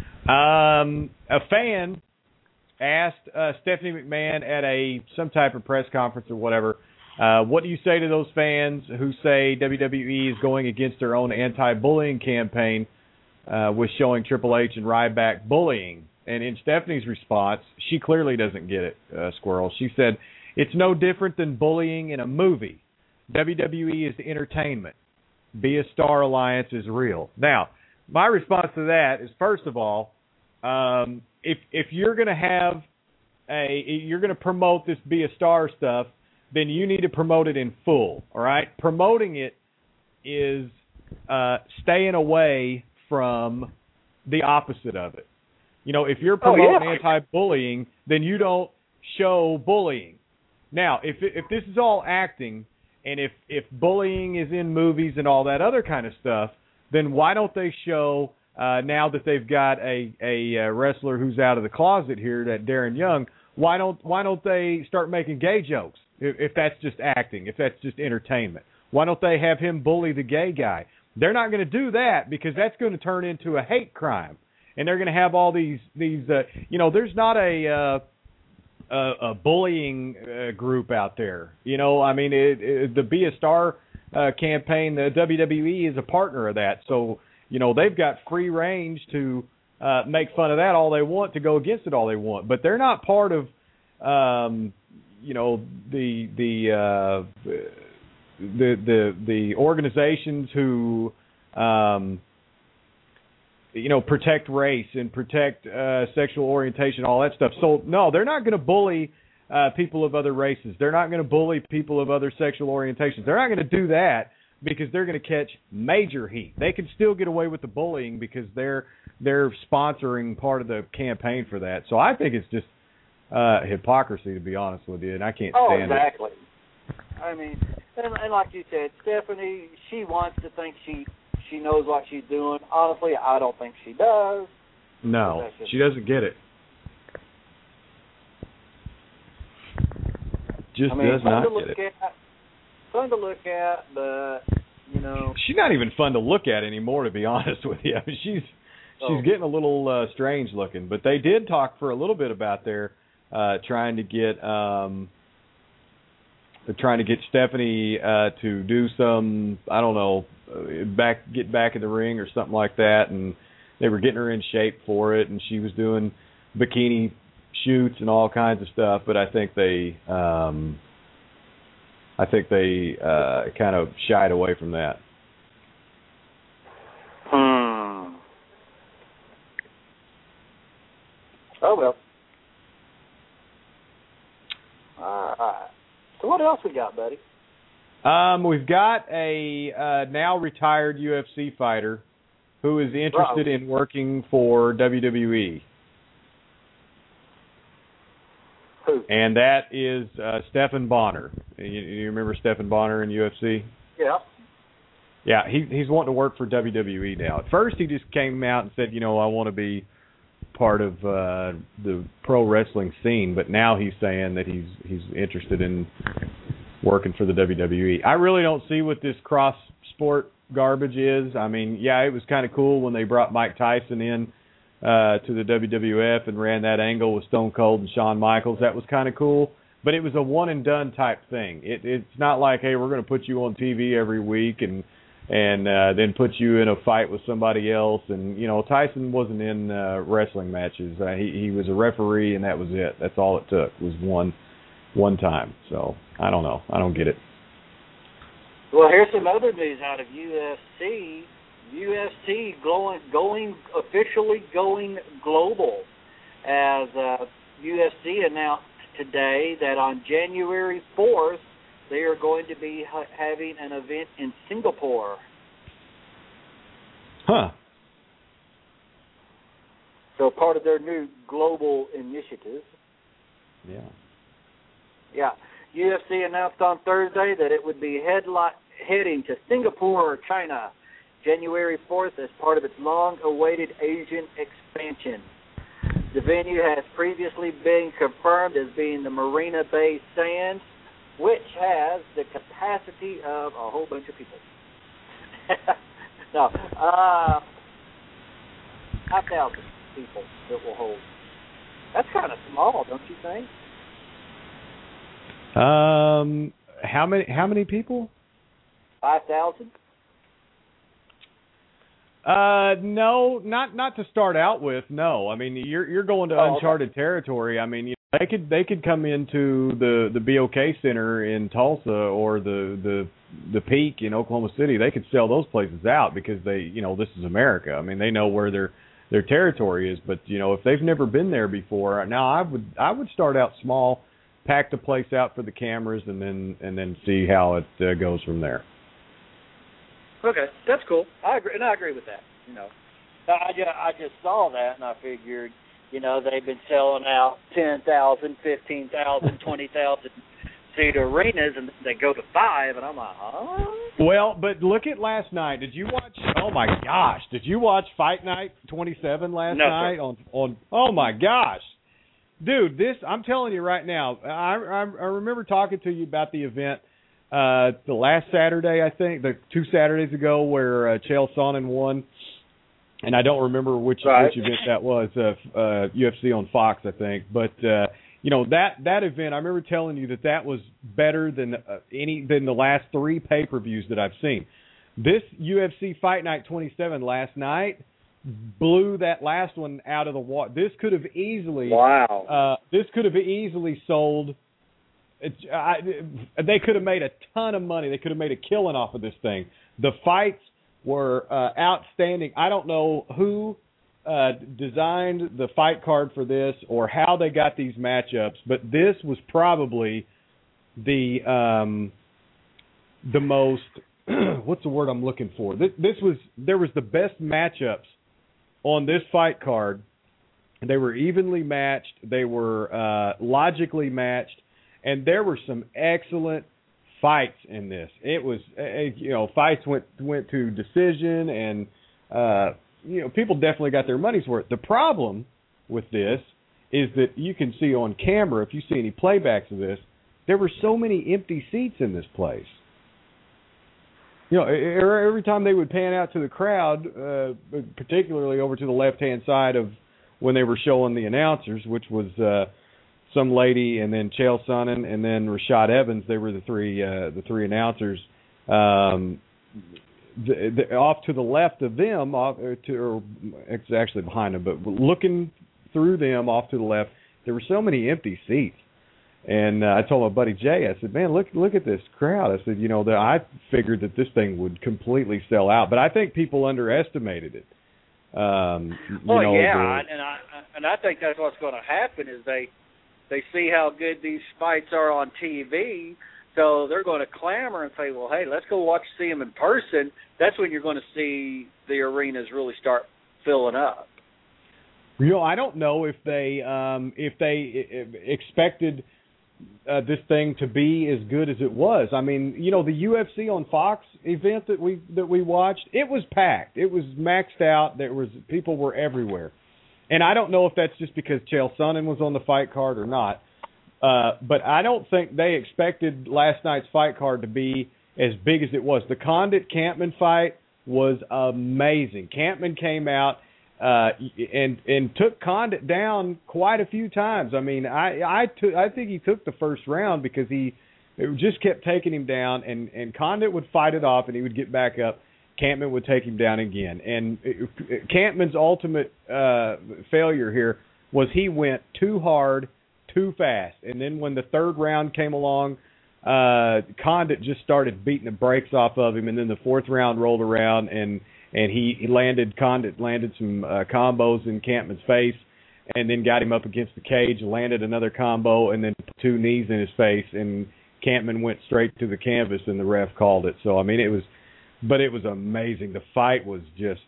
Speaker 4: A fan asked Stephanie McMahon at some type of press conference or whatever, what do you say to those fans who say WWE is going against their own anti-bullying campaign with showing Triple H and Ryback bullying? And in Stephanie's response, she clearly doesn't get it, Squirrel. She said, it's no different than bullying in a movie. WWE is entertainment. Be a Star Alliance is real. Now, my response to that is, first of all, if you're going to you're going to promote this Be a Star stuff, then you need to promote it in full, all right? Promoting it is staying away from the opposite of it. You know, if you're promoting anti-bullying, then you don't show bullying. Now, if this is all acting, and if bullying is in movies and all that other kind of stuff, then why don't they show, now that they've got a wrestler who's out of the closet here, that Darren Young, why don't they start making gay jokes if that's just acting, if that's just entertainment? Why don't they have him bully the gay guy? They're not going to do that because that's going to turn into a hate crime. And they're going to have all these there's not a bullying group out there. You know, I mean, the Be a Star campaign, the WWE is a partner of that. So, you know, they've got free range to make fun of that all they want, to go against it all they want. But they're not part of, the organizations who, protect race and protect sexual orientation, all that stuff. So, no, they're not going to bully people of other races. They're not going to bully people of other sexual orientations. They're not going to do that because they're going to catch major heat. They can still get away with the bullying because they're sponsoring part of the campaign for that. So I think it's just hypocrisy, to be honest with you, and I can't stand
Speaker 2: exactly. I mean, and like you said, Stephanie, she wants to think she knows what she's doing. Honestly, I don't think she does.
Speaker 4: No, she doesn't get it. Just does not get it.
Speaker 2: Fun to look at, but, you know.
Speaker 4: She's not even fun to look at anymore, to be honest with you. I mean, she's getting a little strange looking. But they did talk for a little bit about their trying to get Stephanie to do some, I don't know, get back in the ring or something like that, and they were getting her in shape for it, and she was doing bikini shoots and all kinds of stuff. But I think they kind of shied away from that.
Speaker 2: Oh well. All right. So what else we got, buddy?
Speaker 4: We've got a now retired UFC fighter who is interested in working for WWE.
Speaker 2: Who?
Speaker 4: And that is Stephan Bonnar. You remember Stephan Bonnar in UFC?
Speaker 2: Yeah.
Speaker 4: Yeah, he's wanting to work for WWE now. At first, he just came out and said, I want to be part of the pro wrestling scene, but now he's saying that he's interested in working for the WWE. I really don't see what this cross-sport garbage is. I mean, yeah, it was kind of cool when they brought Mike Tyson in to the WWF and ran that angle with Stone Cold and Shawn Michaels. That was kind of cool, but it was a one-and-done type thing. It's not like, hey, we're going to put you on TV every week and and then put you in a fight with somebody else. And Tyson wasn't in wrestling matches. He was a referee, and that was it. That's all it took was one time. So I don't know. I don't get it.
Speaker 2: Well, here's some other news out of UFC. UFC officially going global, as UFC announced today that on January 4th they are going to be having an event in Singapore.
Speaker 4: Huh.
Speaker 2: So part of their new global initiative.
Speaker 4: Yeah.
Speaker 2: Yeah. UFC announced on Thursday that it would be heading to Singapore, China, January 4th as part of its long-awaited Asian expansion. The venue has previously been confirmed as being the Marina Bay Sands, which has the capacity of a whole bunch of people. No, 5,000 people it will hold. That's kind of small, don't you think?
Speaker 4: How many people?
Speaker 2: 5,000.
Speaker 4: No, not to start out with. No, I mean you're going to uncharted territory. I mean they could come into the BOK Center in Tulsa or the Peak in Oklahoma City. They could sell those places out because this is America. I mean they know where their territory is. But if they've never been there before, now I would start out small, pack the place out for the cameras, and then see how it goes from there.
Speaker 2: Okay, that's cool. I agree with that. I just saw that and I figured, they've been selling out 10,000, 15,000, 20,000 seat arenas, and they go to 5, and I'm like, huh?
Speaker 4: Well, but look at last night. Did you watch? Oh my gosh! Did you watch Fight Night 27 last night on? Oh my gosh, dude! I'm telling you right now. I remember talking to you about the event. The last Saturday, I think, 2 Saturdays ago, where Chael Sonnen won, and I don't remember which event that was. UFC on Fox, I think. But that event, I remember telling you that was better than the last 3 pay-per-views that I've seen. This UFC Fight Night 27 last night blew that last one out of the water. This could have easily sold. They could have made a ton of money. They could have made a killing off of this thing. The fights were outstanding. I don't know who designed the fight card for this or how they got these matchups, but this was probably the most what's the word I'm looking for? There was the best matchups on this fight card. They were evenly matched. They were logically matched. And there were some excellent fights in this. It was, fights went to decision, and people definitely got their money's worth. The problem with this is that you can see on camera, if you see any playbacks of this, there were so many empty seats in this place. Every time they would pan out to the crowd, particularly over to the left-hand side of when they were showing the announcers, which was some lady, and then Chael Sonnen, and then Rashad Evans. They were the three announcers. Off to the left of them, or it's actually behind them, but looking through them off to the left, there were so many empty seats. And I told my buddy Jay, I said, "Man, look at this crowd." I said, I figured that this thing would completely sell out, but I think people underestimated it.
Speaker 2: And I think that's what's going to happen is they see how good these fights are on TV, so they're going to clamor and say, well, hey, let's go see them in person. That's when you're going to see the arenas really start filling up.
Speaker 4: I don't know if they expected this thing to be as good as it was. I mean, the UFC on Fox event that we watched, it was packed. It was maxed out. People were everywhere. And I don't know if that's just because Chael Sonnen was on the fight card or not, but I don't think they expected last night's fight card to be as big as it was. The Condit-Campman fight was amazing. Campman came out and took Condit down quite a few times. I mean, I think he took the first round because it just kept taking him down, and Condit would fight it off, and he would get back up. Campman would take him down again. And Campman's ultimate failure here was he went too hard, too fast. And then when the third round came along, Condit just started beating the brakes off of him. And then the fourth round rolled around, and Condit landed some combos in Campman's face, and then got him up against the cage, landed another combo, and then put two knees in his face, and Campman went straight to the canvas, and the ref called it. So, I mean, it was amazing. The fight was just,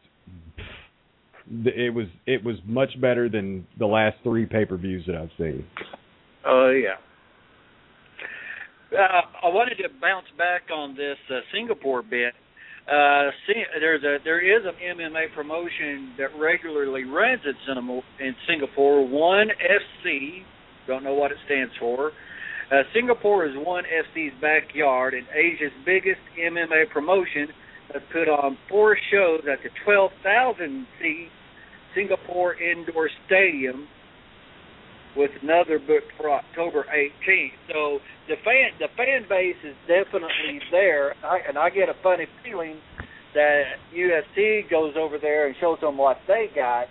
Speaker 4: it was much better than the last three pay-per-views that I've seen.
Speaker 2: Oh, yeah. I wanted to bounce back on this Singapore bit. There is an MMA promotion that regularly runs in Singapore, ONE FC. Don't know what it stands for. Singapore is ONE FC's backyard, and Asia's biggest MMA promotion has put on 4 shows at the 12,000-seat Singapore Indoor Stadium, with another booked for October 18th. So the fan base is definitely there, and I get a funny feeling that UFC goes over there and shows them what they got.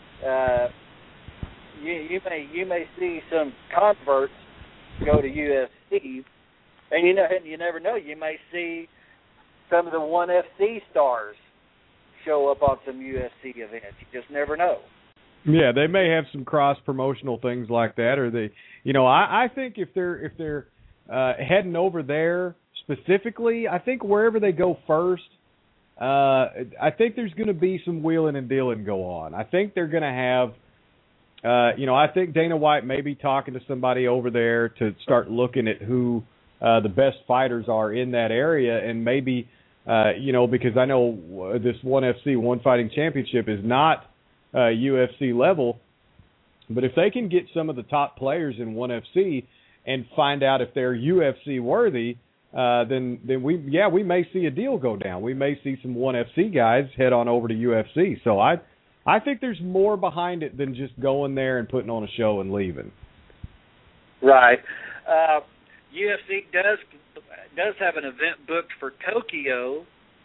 Speaker 2: You may see some converts go to UFC, and you never know. You may see some of the ONE FC stars show up on some UFC events. You just never know.
Speaker 4: Yeah, they may have some cross-promotional things like that, or I think if they're heading over there specifically, I think wherever they go first, I think there's going to be some wheeling and dealing go on. I think they're going to have, I think Dana White may be talking to somebody over there to start looking at who the best fighters are in that area, and maybe, because I know this ONE FC, One Fighting Championship, is not UFC level, but if they can get some of the top players in ONE FC and find out if they're UFC worthy, then we may see a deal go down. We may see some ONE FC guys head on over to UFC. So I think there's more behind it than just going there and putting on a show and leaving.
Speaker 2: Right. UFC does have an event booked for Tokyo,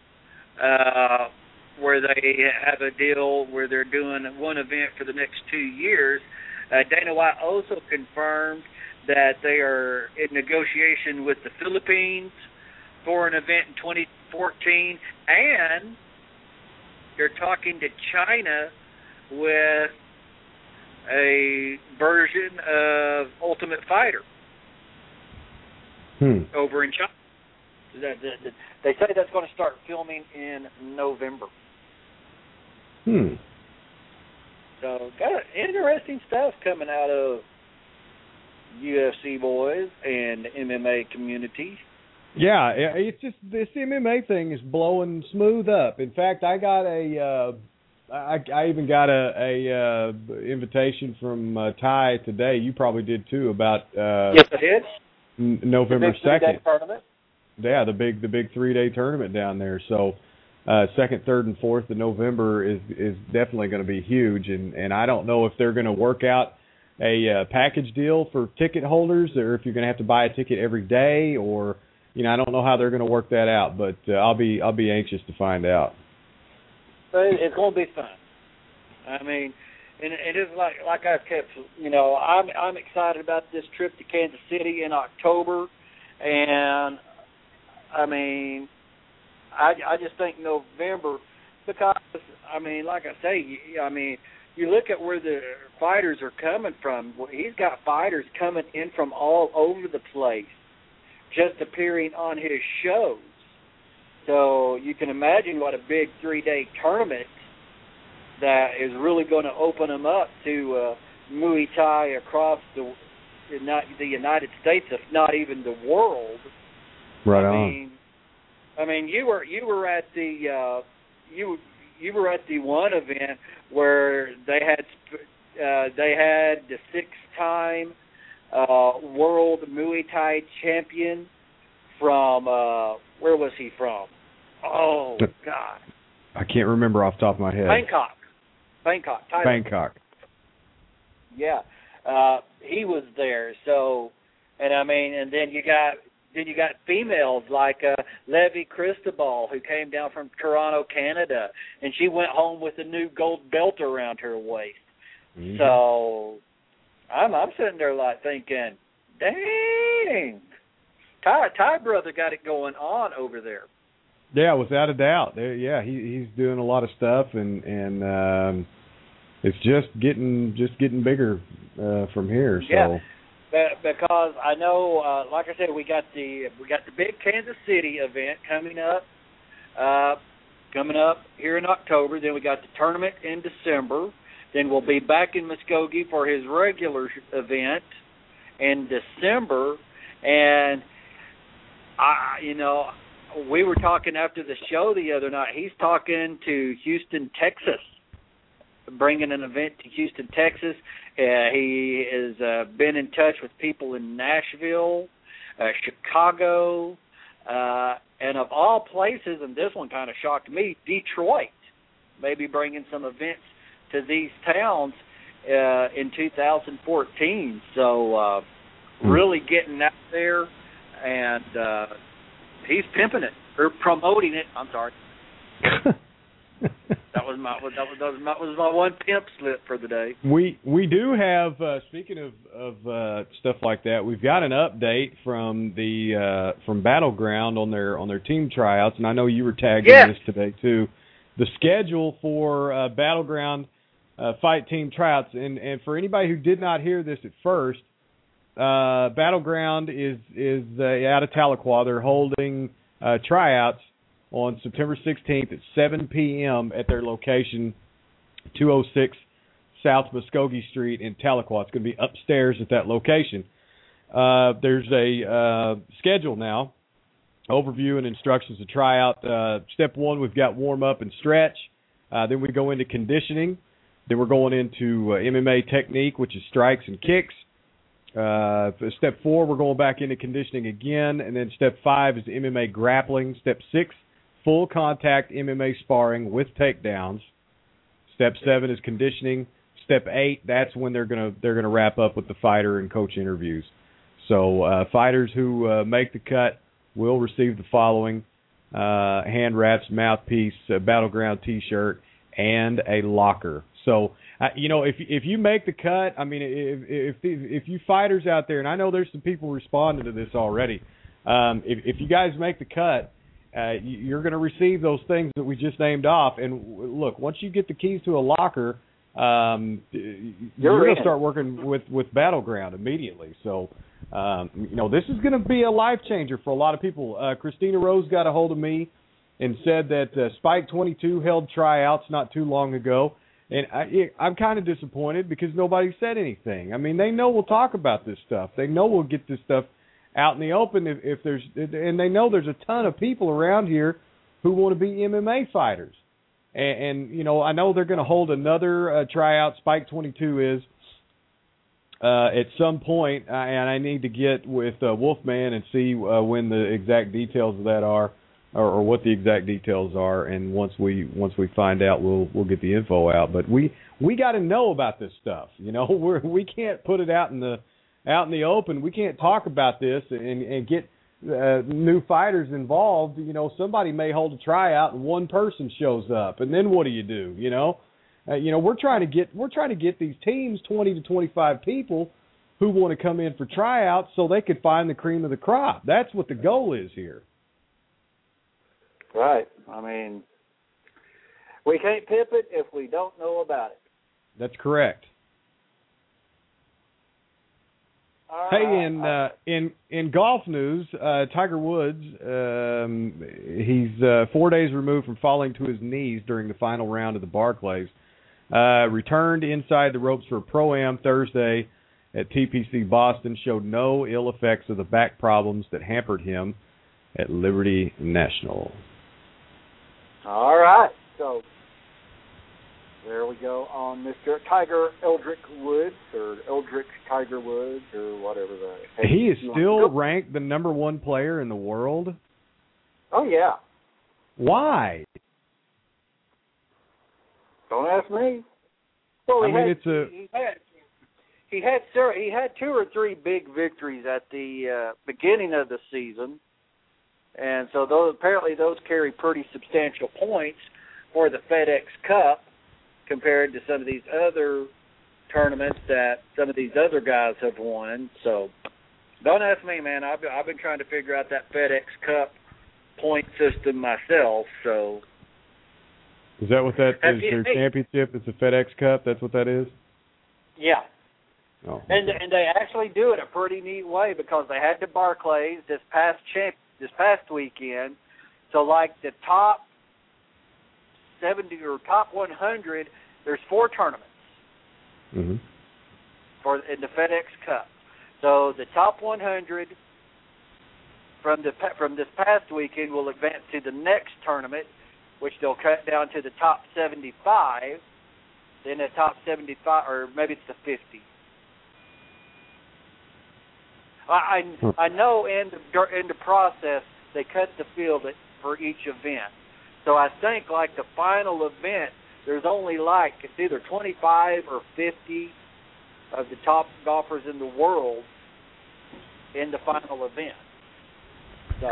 Speaker 2: where they have a deal where they're doing one event for the next 2 years. Dana White also confirmed that they are in negotiation with the Philippines for an event in 2014, and they're talking to China with a version of Ultimate Fighter over in China. They say that's going to start filming in November. So, got interesting stuff coming out of UFC boys and the MMA community.
Speaker 4: Yeah, it's just this MMA thing is blowing smooth up. In fact, I got I even got a invitation from Ty today. You probably did too, about
Speaker 2: yes, I did.
Speaker 4: November 2nd.
Speaker 2: Tournament.
Speaker 4: Yeah, the big 3-day tournament down there. So 2nd, 3rd, and 4th of November is definitely going to be huge, and I don't know if they're going to work out a package deal for ticket holders, or if you're going to have to buy a ticket every day, or I don't know how they're going to work that out, but I'll be anxious to find out.
Speaker 2: It's going to be fun. I mean, and it is like I kept, I'm excited about this trip to Kansas City in October, and I mean, I just think November, because, I mean, like I say, you look at where the fighters are coming from. He's got fighters coming in from all over the place, just appearing on his shows. So you can imagine what a big 3-day tournament that is really going to open them up to Muay Thai across the United States, if not even the world.
Speaker 4: Right on.
Speaker 2: I mean, you were at the you were at the one event where they had the 6-time world Muay Thai champion from where was he from? Oh God,
Speaker 4: I can't remember off the top of my head.
Speaker 2: Bangkok, Thailand.
Speaker 4: Bangkok.
Speaker 2: Yeah, he was there. So, and I mean, and then you got then you got females like Levy Cristobal, who came down from Toronto, Canada, and she went home with a new gold belt around her waist. Mm-hmm. So I'm sitting there like thinking, dang, Ty brother got it going on over there.
Speaker 4: Yeah, without a doubt. Yeah, he's doing a lot of stuff, and it's just getting bigger from here. So.
Speaker 2: Yeah. Because I know, like I said, we got the big Kansas City event coming up here in October. Then we got the tournament in December. Then we'll be back in Muskogee for his regular event in December. And we were talking after the show the other night. He's talking to Houston, Texas, bringing an event to Houston, Texas. He has been in touch with people in Nashville, Chicago, and of all places, and this one kind of shocked me, Detroit, maybe bringing some events to these towns in 2014. So really getting out there, and he's pimping it, or promoting it. I'm sorry. That was my one pimp slip for the day.
Speaker 4: We do have speaking of stuff like that, we've got an update from from Battleground on their team tryouts, and I know you were tagged in this today too. The schedule for Battleground fight team tryouts, and for anybody who did not hear this at first, Battleground is out of Tahlequah. They're holding tryouts on September 16th at 7 p.m. at their location, 206 South Muskogee Street in Tahlequah. It's going to be upstairs at that location. There's a schedule now, overview and instructions to try out. Step 1, we've got warm-up and stretch. Then we go into conditioning. Then we're going into MMA technique, which is strikes and kicks. Step 4, we're going back into conditioning again. And then Step 5 is MMA grappling. Step 6, full contact MMA sparring with takedowns. Step 7 is conditioning. Step 8, that's when they're gonna wrap up with the fighter and coach interviews. So fighters who make the cut will receive the following: hand wraps, mouthpiece, Battleground T-shirt, and a locker. So if you make the cut, I mean, if you fighters out there, and I know there's some people responding to this already, if you guys make the cut, you're going to receive those things that we just named off. And look, once you get the keys to a locker, you're going to start working with Battleground immediately. So, this is going to be a life changer for a lot of people. Christina Rose got a hold of me and said that Spike 22 held tryouts not too long ago. And I'm kind of disappointed because nobody said anything. I mean, they know we'll talk about this stuff. They know we'll get this stuff out in the open if there's, and they know there's a ton of people around here who want to be MMA fighters. And I know they're going to hold another tryout. Spike 22 is at some point, and I need to get with Wolfman and see when the exact details of that are, or what the exact details are. And once we find out, we'll get the info out. But we got to know about this stuff. We can't put it out in the open. We can't talk about this and get new fighters involved. Somebody may hold a tryout and one person shows up, and then what do you do? We're trying to get these teams, 20 to 25 people, who want to come in for tryouts so they could find the cream of the crop. That's what the goal is here.
Speaker 2: Right. I mean, we can't pip it if we don't know about it.
Speaker 4: That's correct. Hey, in golf news, Tiger Woods, he's 4 days removed from falling to his knees during the final round of the Barclays. Returned inside the ropes for a Pro-Am Thursday at TPC Boston, showed no ill effects of the back problems that hampered him at Liberty National. All
Speaker 2: right, so there we go on Mr. Tiger Eldrick Woods, or Eldrick Tiger Woods, or whatever that is.
Speaker 4: He is still ranked the number one player in the world?
Speaker 2: Oh, yeah.
Speaker 4: Why?
Speaker 2: Don't ask me. Well, he had 2 or 3 big victories at the beginning of the season, and so those carry pretty substantial points for the FedEx Cup compared to some of these other tournaments that some of these other guys have won. So don't ask me, man. I've been trying to figure out that FedEx Cup point system myself. So
Speaker 4: is that what that is? Their championship? It's the FedEx Cup. That's what that is.
Speaker 2: Yeah.
Speaker 4: Oh, okay.
Speaker 2: And they actually do it a pretty neat way because they had the Barclays this past weekend. So like the top 70 or top 100, there's 4 tournaments in the FedEx Cup. So the top 100 from this past weekend will advance to the next tournament, which they'll cut down to the top 75. Then the top 75, or maybe it's the 50. I know in the process they cut the field for each event. So I think like the final event, there's only it's either 25 or 50 of the top golfers in the world in the final event. So,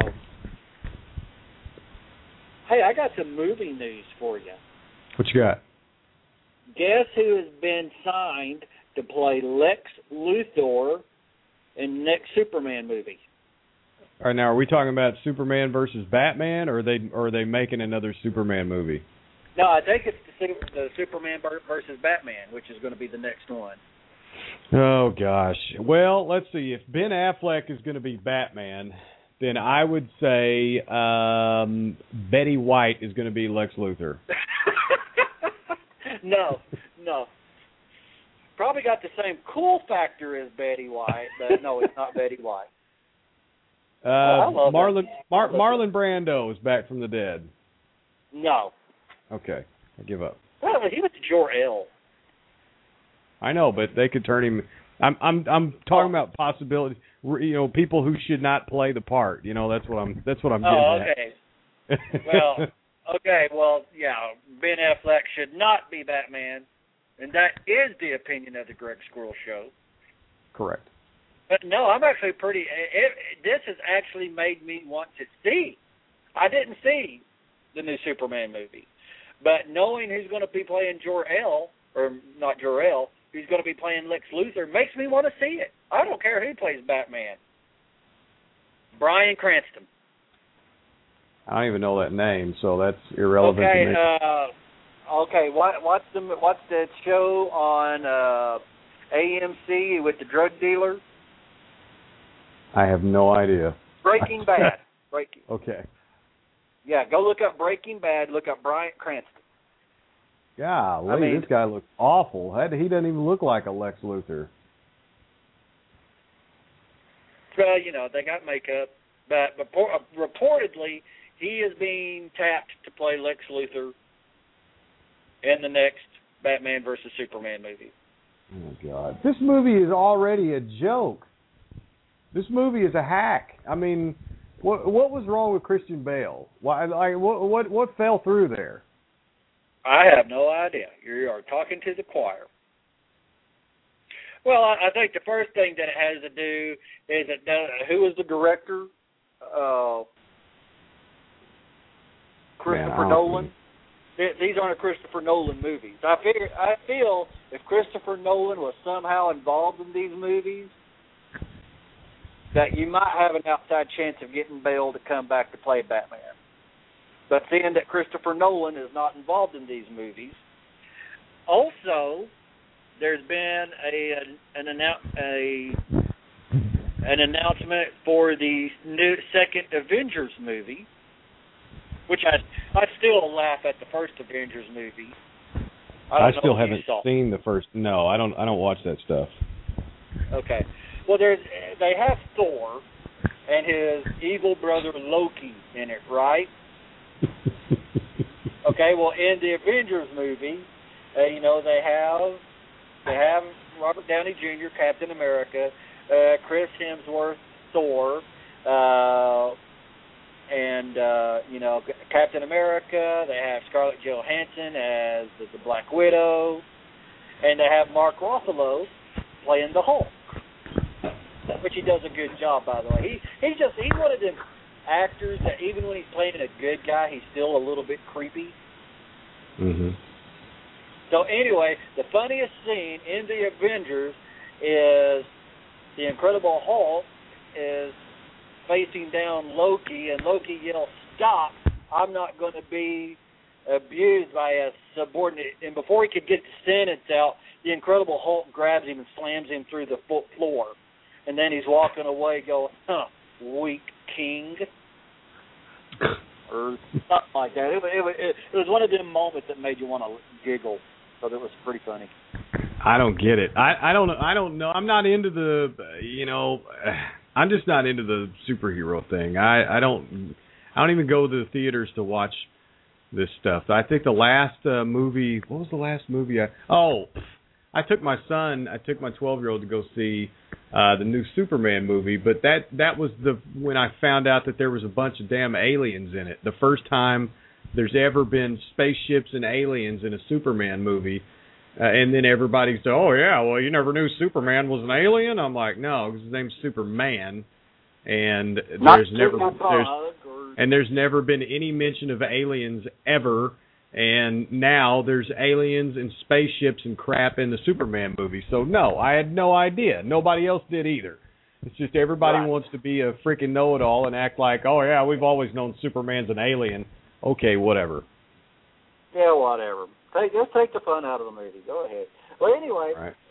Speaker 2: hey, I got some movie news for you.
Speaker 4: What you got?
Speaker 2: Guess who has been signed to play Lex Luthor in the next Superman movie?
Speaker 4: All right, now are we talking about Superman versus Batman, or are they making another Superman movie?
Speaker 2: No, I think it's the Superman versus Batman, which is going to be the next one.
Speaker 4: Oh gosh. Well, let's see. If Ben Affleck is going to be Batman, then I would say Betty White is going to be Lex Luthor.
Speaker 2: No. Probably got the same cool factor as Betty White, but no, it's not Betty White.
Speaker 4: Marlon Brando is back from the dead.
Speaker 2: No.
Speaker 4: Okay, I give up.
Speaker 2: Well, he was Jor-El.
Speaker 4: I know, but they could turn him. I'm talking about possibilities. People who should not play the part. That's what I'm getting
Speaker 2: okay.
Speaker 4: at.
Speaker 2: Well, yeah. Ben Affleck should not be Batman, and that is the opinion of the Greg Squirrel Show.
Speaker 4: Correct.
Speaker 2: But no, I'm actually pretty. This has actually made me want to see. I didn't see the new Superman movie, but knowing who's going to be playing Jor-El, or not Jor-El, who's going to be playing Lex Luthor, makes me want to see it. I don't care who plays Batman. Bryan Cranston.
Speaker 4: I don't even know that name, so that's irrelevant to me.
Speaker 2: Okay. What's the show on AMC with the drug dealer?
Speaker 4: I have no idea.
Speaker 2: Breaking Bad.
Speaker 4: Okay.
Speaker 2: Yeah, go look up Breaking Bad. Look up Bryan Cranston.
Speaker 4: Golly, this guy looks awful. He doesn't even look like a Lex Luthor.
Speaker 2: Well, they got makeup, but reportedly he is being tapped to play Lex Luthor in the next Batman versus Superman movie.
Speaker 4: Oh God, this movie is already a joke. This movie is a hack. I mean, what was wrong with Christian Bale? What fell through there?
Speaker 2: I have no idea. You are talking to the choir. Well, I think the first thing that it has to do is who is the director? Christopher Nolan. These aren't Christopher Nolan movies. I feel if Christopher Nolan was somehow involved in these movies, that you might have an outside chance of getting Bale to come back to play Batman. But seeing that Christopher Nolan is not involved in these movies, also there's been an announcement for the new second Avengers movie, which I still laugh at the first Avengers movie.
Speaker 4: I still haven't seen the first. No, I don't watch that stuff.
Speaker 2: Okay. Well, they have Thor and his evil brother Loki in it, right? Okay. Well, in the Avengers movie, they have Robert Downey Jr., Captain America, Chris Hemsworth, Thor, and Captain America. They have Scarlett Johansson as the Black Widow, and they have Mark Ruffalo playing the Hulk, which he does a good job, by the way. He's one of them actors that even when he's playing a good guy, he's still a little bit creepy.
Speaker 7: Mm-hmm.
Speaker 2: So anyway, the funniest scene in the Avengers is the Incredible Hulk is facing down Loki, and Loki yells, "Stop! I'm not going to be abused by a subordinate." And before he could get the sentence out, the Incredible Hulk grabs him and slams him through the floor. And then he's walking away going, "Weak king." Or something like that. It was one of them moments that made you want to giggle. So that was pretty funny.
Speaker 7: I don't get it. I don't know. I'm not into the, I'm just not into the superhero thing. I don't even go to the theaters to watch this stuff. I think the last movie, what was the last movie? I took my 12-year-old to go see the new Superman movie, but that was when I found out that there was a bunch of damn aliens in it. The first time there's ever been spaceships and aliens in a Superman movie. And then everybody said, "Oh yeah, well you never knew Superman was an alien." I'm like, no, because his name's Superman, and there's never been any mention of aliens ever. And now there's aliens and spaceships and crap in the Superman movie. So no, I had no idea. Nobody else did either. It's just everybody wants to be a freaking know-it-all and act like, "Oh yeah, we've always known Superman's an alien." Okay, whatever.
Speaker 2: Yeah, whatever. Just take the fun out of the movie. Go ahead. Well, anyway,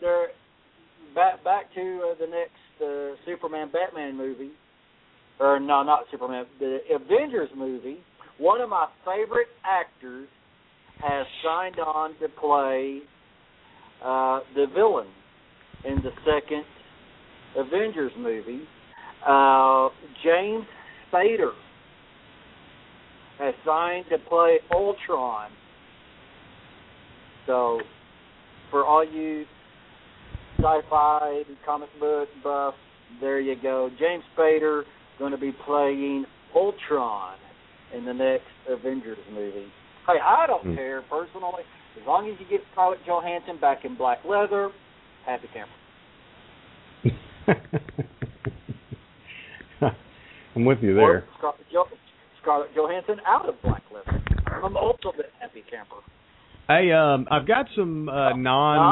Speaker 2: back to the next Superman Batman movie. Or no, not Superman. The Avengers movie. One of my favorite actors has signed on to play the villain in the second Avengers movie. James Spader has signed to play Ultron. So, for all you sci-fi comic book buffs, there you go. James Spader going to be playing Ultron in the next Avengers movie. Hey, I don't care personally. As long as you get Scarlett Johansson back in black leather, happy camper.
Speaker 7: I'm with you there.
Speaker 2: Or Scarlett Johansson out of black leather. I'm also the happy camper.
Speaker 7: Hey, I've got some
Speaker 2: I'm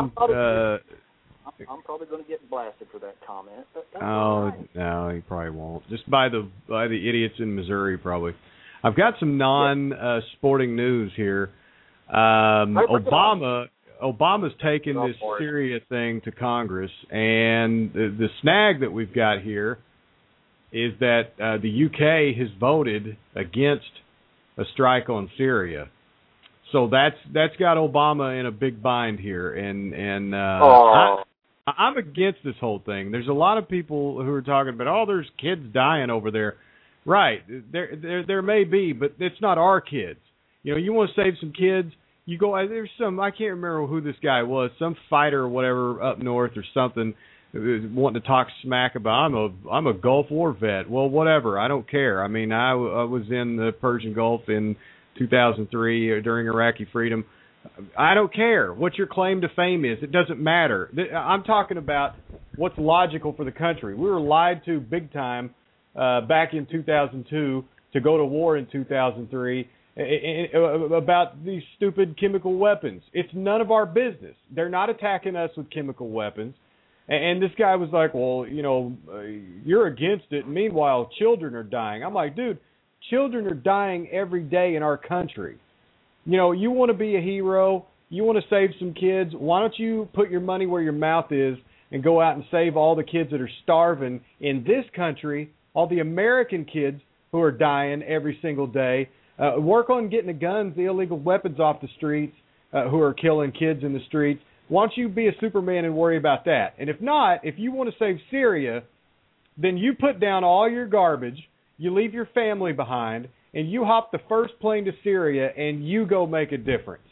Speaker 2: probably going to get blasted for that comment. But
Speaker 7: no, he probably won't. Just by the idiots in Missouri, probably. I've got some non-sporting news here. Obama's taken this Syria thing to Congress, and the snag that we've got here is that the UK has voted against a strike on Syria. So that's got Obama in a big bind here, and I'm against this whole thing. There's a lot of people who are talking about, there's kids dying over there. Right, there may be, but it's not our kids. You want to save some kids, you go. There's some, I can't remember who this guy was, some fighter or whatever up north or something, wanting to talk smack about I'm a Gulf War vet. Well, whatever, I don't care. I mean, I was in the Persian Gulf in 2003 during Iraqi freedom. I don't care what your claim to fame is. It doesn't matter. I'm talking about what's logical for the country. We were lied to big time back in 2002 to go to war in 2003 about these stupid chemical weapons. It's none of our business. They're not attacking us with chemical weapons. And this guy was like, well, you're against it. Meanwhile, children are dying. I'm like, dude, children are dying every day in our country. You want to be a hero, you want to save some kids, why don't you put your money where your mouth is and go out and save all the kids that are starving in this country, all the American kids who are dying every single day. Work on getting the guns, the illegal weapons off the streets who are killing kids in the streets. Why don't you be a Superman and worry about that? And if not, if you want to save Syria, then you put down all your garbage, you leave your family behind, and you hop the first plane to Syria, and you go make a difference.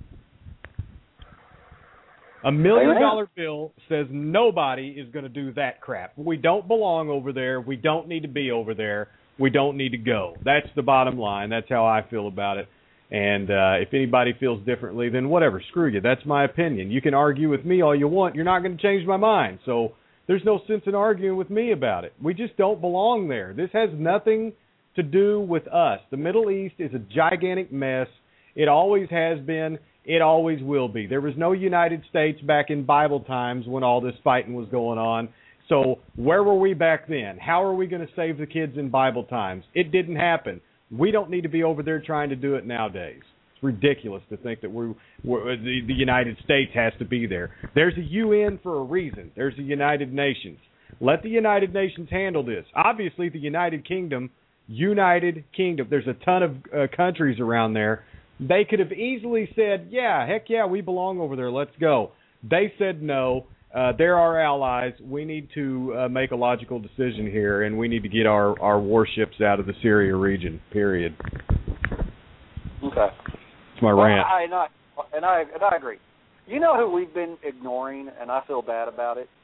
Speaker 7: $1 million bill says nobody is going to do that crap. We don't belong over there. We don't need to be over there. We don't need to go. That's the bottom line. That's how I feel about it. And if anybody feels differently, then whatever, screw you. That's my opinion. You can argue with me all you want. You're not going to change my mind. So there's no sense in arguing with me about it. We just don't belong there. This has nothing to do with us. The Middle East is a gigantic mess. It always has been. It always will be. There was no United States back in Bible times when all this fighting was going on. So where were we back then? How are we going to save the kids in Bible times? It didn't happen. We don't need to be over there trying to do it nowadays. It's ridiculous to think that the United States has to be there. There's a UN for a reason. There's a United Nations. Let the United Nations handle this. Obviously, the United Kingdom, there's a ton of countries around there. They could have easily said, yeah, heck yeah, we belong over there. Let's go. They said no. They're our allies. We need to make a logical decision here, and we need to get our warships out of the Syria region, period.
Speaker 2: Okay.
Speaker 7: That's my rant.
Speaker 2: I agree. You know who we've been ignoring, and I feel bad about it?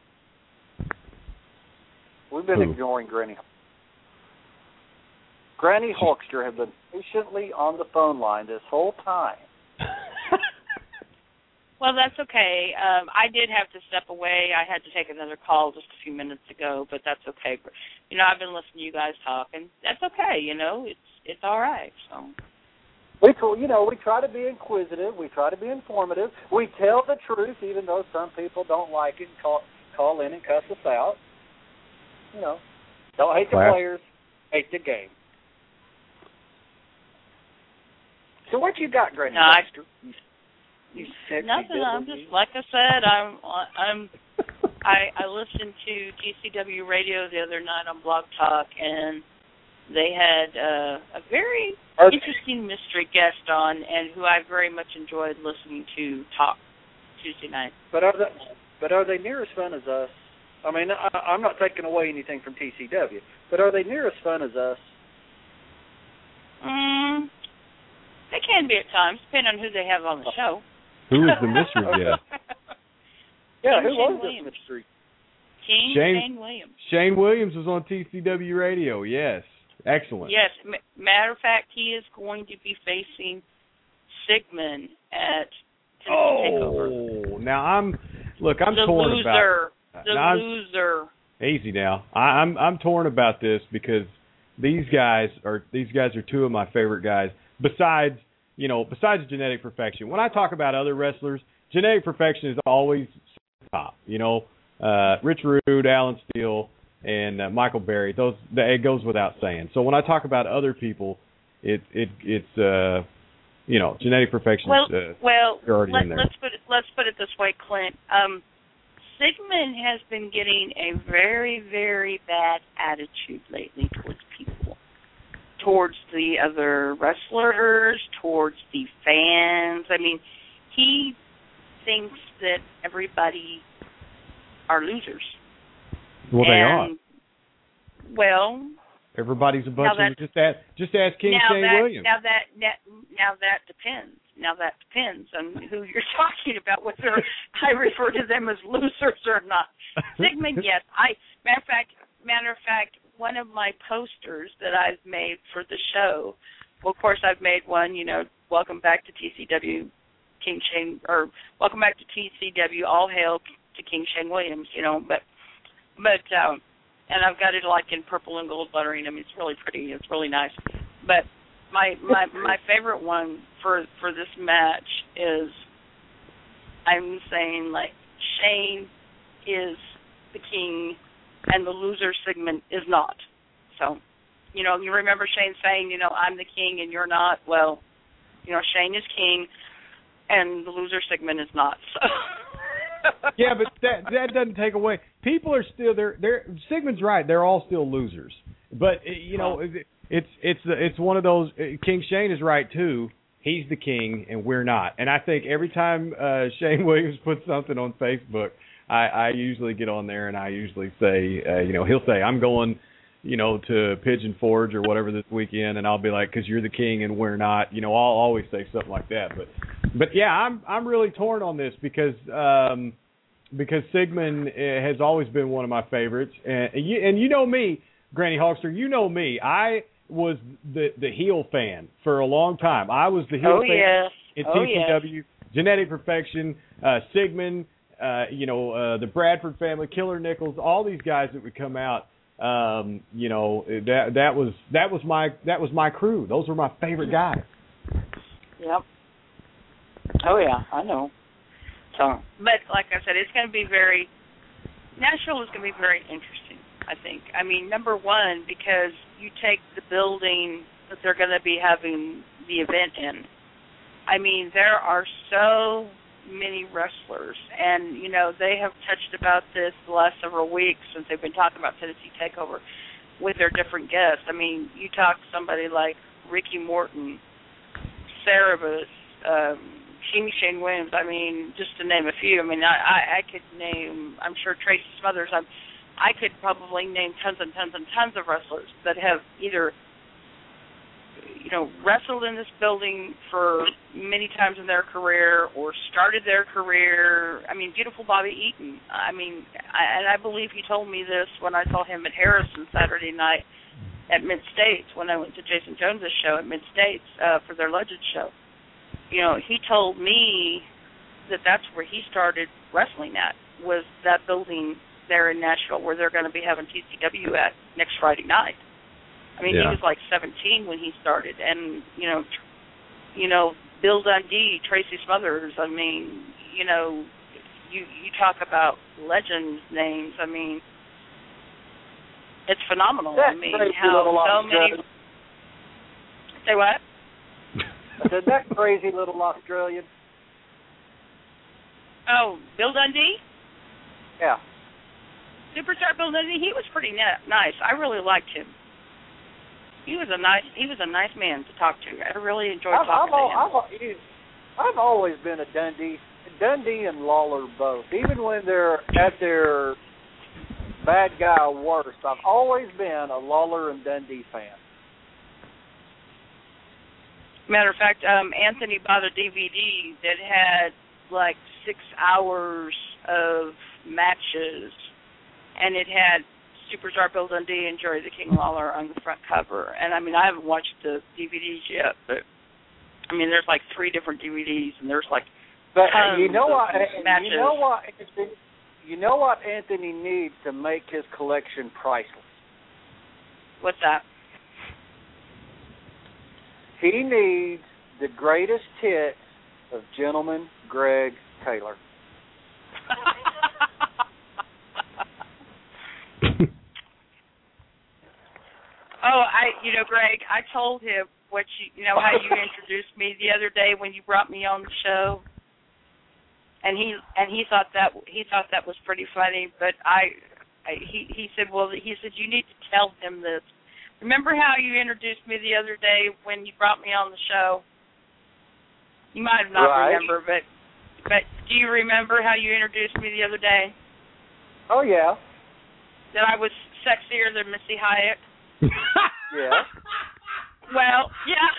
Speaker 2: We've been ignoring Granny. Granny Hulkster has been patiently on the phone line this whole time.
Speaker 3: Well, that's okay. I did have to step away. I had to take another call just a few minutes ago, but that's okay. I've been listening to you guys talk, and that's okay. It's all right. So
Speaker 2: we try to be inquisitive. We try to be informative. We tell the truth, even though some people don't like it and call in and cuss us out. Don't hate the players, hate the game. So what you got, Granny? You sexy
Speaker 3: nothing. I'm just like I said. I listened to GCW Radio the other night on Blog Talk, and they had a very interesting mystery guest on, and who I very much enjoyed listening to talk Tuesday night.
Speaker 2: But are they near as fun as us? I mean, I'm not taking away anything from TCW, but are they near as fun as us?
Speaker 3: They can be at times, depending on who they have on the show.
Speaker 7: Who is the mystery guest?
Speaker 2: Yeah, who was this mystery?
Speaker 3: Shane Williams.
Speaker 7: Shane Williams was on TCW Radio, yes. Excellent.
Speaker 3: Yes. Matter of fact, he is going to be facing Sigmund at Tennessee Takeover.
Speaker 7: Now I'm torn about
Speaker 3: the loser.
Speaker 7: Easy now. I'm torn about this because these guys are two of my favorite guys. Besides Genetic Perfection. When I talk about other wrestlers, Genetic Perfection is always top. Rich Rude, Alan Steele, and Michael Berry. It goes without saying. So when I talk about other people, it's Genetic Perfection. Already in there.
Speaker 3: Let's put it this way, Clint. Sigmund has been getting a very, very bad attitude lately towards people. Towards the other wrestlers, towards the fans. I mean, he thinks that everybody are losers.
Speaker 7: Well, they are.
Speaker 3: Well,
Speaker 7: everybody's a bunch of just ask King Shane Williams.
Speaker 3: Now that depends. Now that depends on who you're talking about, whether I refer to them as losers or not. Sigmund, yes. Matter of fact, one of my posters that I've made for the show, well, of course, I've made one, welcome back to TCW, King Shane, or welcome back to TCW, all hail to King Shane Williams, but and I've got it like in purple and gold lettering. I mean, it's really pretty. It's really nice. But my favorite one for this match is, I'm saying, like, Shane is the king and the loser Sigmund is not. So, you remember Shane saying, I'm the king and you're not. Well, Shane is king and the loser Sigmund is not. So.
Speaker 7: Yeah, but that doesn't take away. People are still there. Sigmund's right. They're all still losers. But it's one of those. King Shane is right too. He's the king and we're not. And I think every time Shane Williams puts something on Facebook, I usually get on there and I usually say, he'll say, I'm going, to Pigeon Forge or whatever this weekend, and I'll be like, because you're the king and we're not. I'll always say something like that. But yeah, I'm really torn on this because Sigmund has always been one of my favorites, and you know me, Granny Hulkster, you know me. was the heel fan for a long time. I was the heel fan in TCW. Yes. Genetic Perfection, Sigmund, the Bradford family, Killer Nichols, all these guys that would come out. That was my crew. Those were my favorite guys.
Speaker 3: Yep. Oh yeah, I know. So, but like I said, it's going to be Nashville is going to be very interesting, I think. I mean, number one, because you take the building that they're going to be having the event in. I mean, there are so many wrestlers, and, they have touched about this the last several weeks since they've been talking about Tennessee TakeOver with their different guests. I mean, you talk to somebody like Ricky Morton, Cerebus, Shane Williams, I mean, just to name a few. I mean, I could name, I'm sure Tracy Smothers, I could probably name tons and tons and tons of wrestlers that have either wrestled in this building for many times in their career or started their career. I mean, beautiful Bobby Eaton. I mean, I believe he told me this when I saw him at Harrison Saturday night at Mid-States when I went to Jason Jones's show at Mid-States for their Legends show. He told me that that's where he started wrestling at, was that building there in Nashville where they're going to be having TCW at next Friday night. I mean, He was like 17 when he started, and Bill Dundee, Tracy Smothers. I mean, you talk about legends names. I mean, it's phenomenal. I mean, how so many. Say what?
Speaker 2: I said that crazy little Australian.
Speaker 3: Oh, Bill Dundee?
Speaker 2: Yeah.
Speaker 3: Superstar Bill Dundee. He was pretty nice. I really liked him. He was a nice man to talk to. I really enjoyed talking to him.
Speaker 2: I've always been a Dundee and Lawler both. Even when they're at their bad guy worst, I've always been a Lawler and Dundee fan.
Speaker 3: Matter of fact, Anthony bought a DVD that had like 6 hours of matches, and it had Superstar Bill Dundee and Jerry the King Lawler on the front cover. And I mean, I haven't watched the DVDs yet, but I mean, there's like 3 different DVDs, and there's like tons of matches.
Speaker 2: You know what Anthony needs to make his collection priceless?
Speaker 3: What's that?
Speaker 2: He needs the greatest hits of Gentleman Greg Taylor.
Speaker 3: Greg, I told him how you introduced me the other day when you brought me on the show, and he thought that was pretty funny. But he said you need to tell him this. Remember how you introduced me the other day when you brought me on the show? You might have not remember, but do you remember how you introduced me the other day?
Speaker 2: Oh yeah.
Speaker 3: That I was sexier than Missy Hyatt.
Speaker 2: Yeah.
Speaker 3: But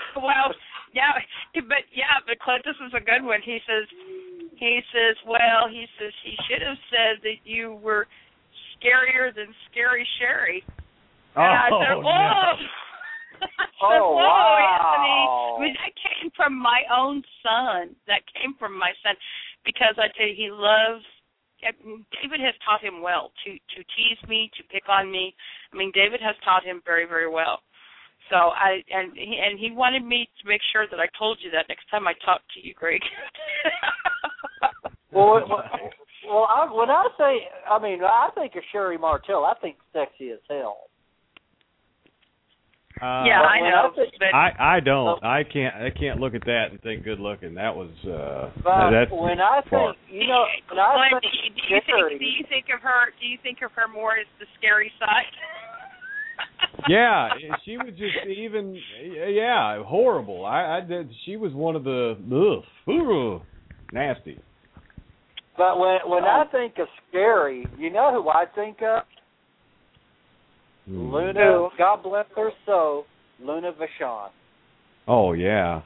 Speaker 3: Clint, this is a good one. He says he should have said that you were scarier than Scary Sherry. And I said,
Speaker 2: no.
Speaker 3: Whoa,
Speaker 2: wow.
Speaker 3: Anthony. I mean, that came from my own son. Because I tell you, David has taught him well to tease me, to pick on me. I mean, David has taught him very, very well. So he wanted me to make sure that I told you that next time I talk to you, Greg.
Speaker 2: I think of Sherry Martell. I think sexy as hell.
Speaker 3: Yeah, I know.
Speaker 7: I don't. I can't look at that and think good looking. That was.
Speaker 2: But when I think,
Speaker 3: do you think of her more as the scary side?
Speaker 7: Yeah, she was just horrible. She was one of the nasty.
Speaker 2: But when I think of scary, you know who I think of? Luna, God bless her soul, Luna Vachon.
Speaker 7: Oh yeah,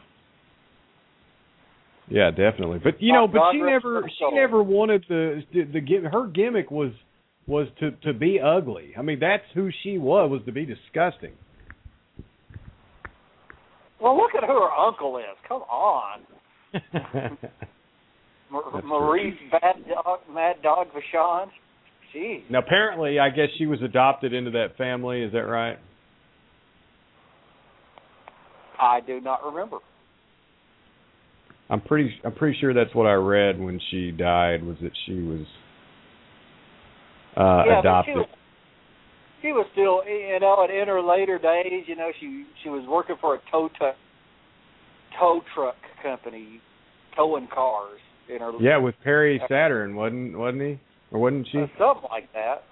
Speaker 7: yeah, definitely. But she never wanted her gimmick was to be ugly. I mean, that's who she was to be disgusting.
Speaker 2: Well, look at who her uncle is. Come on. Maurice Mad Dog Vachon. Jeez.
Speaker 7: Now, apparently, I guess she was adopted into that family. Is that right?
Speaker 2: I do not remember.
Speaker 7: I'm pretty sure that's what I read when she died, was that she was adopted.
Speaker 2: But she was still, in her later days, she was working for a tow truck company, towing cars.
Speaker 7: Yeah, with Perry Saturn, wasn't he? Or wasn't she?
Speaker 2: Something like that.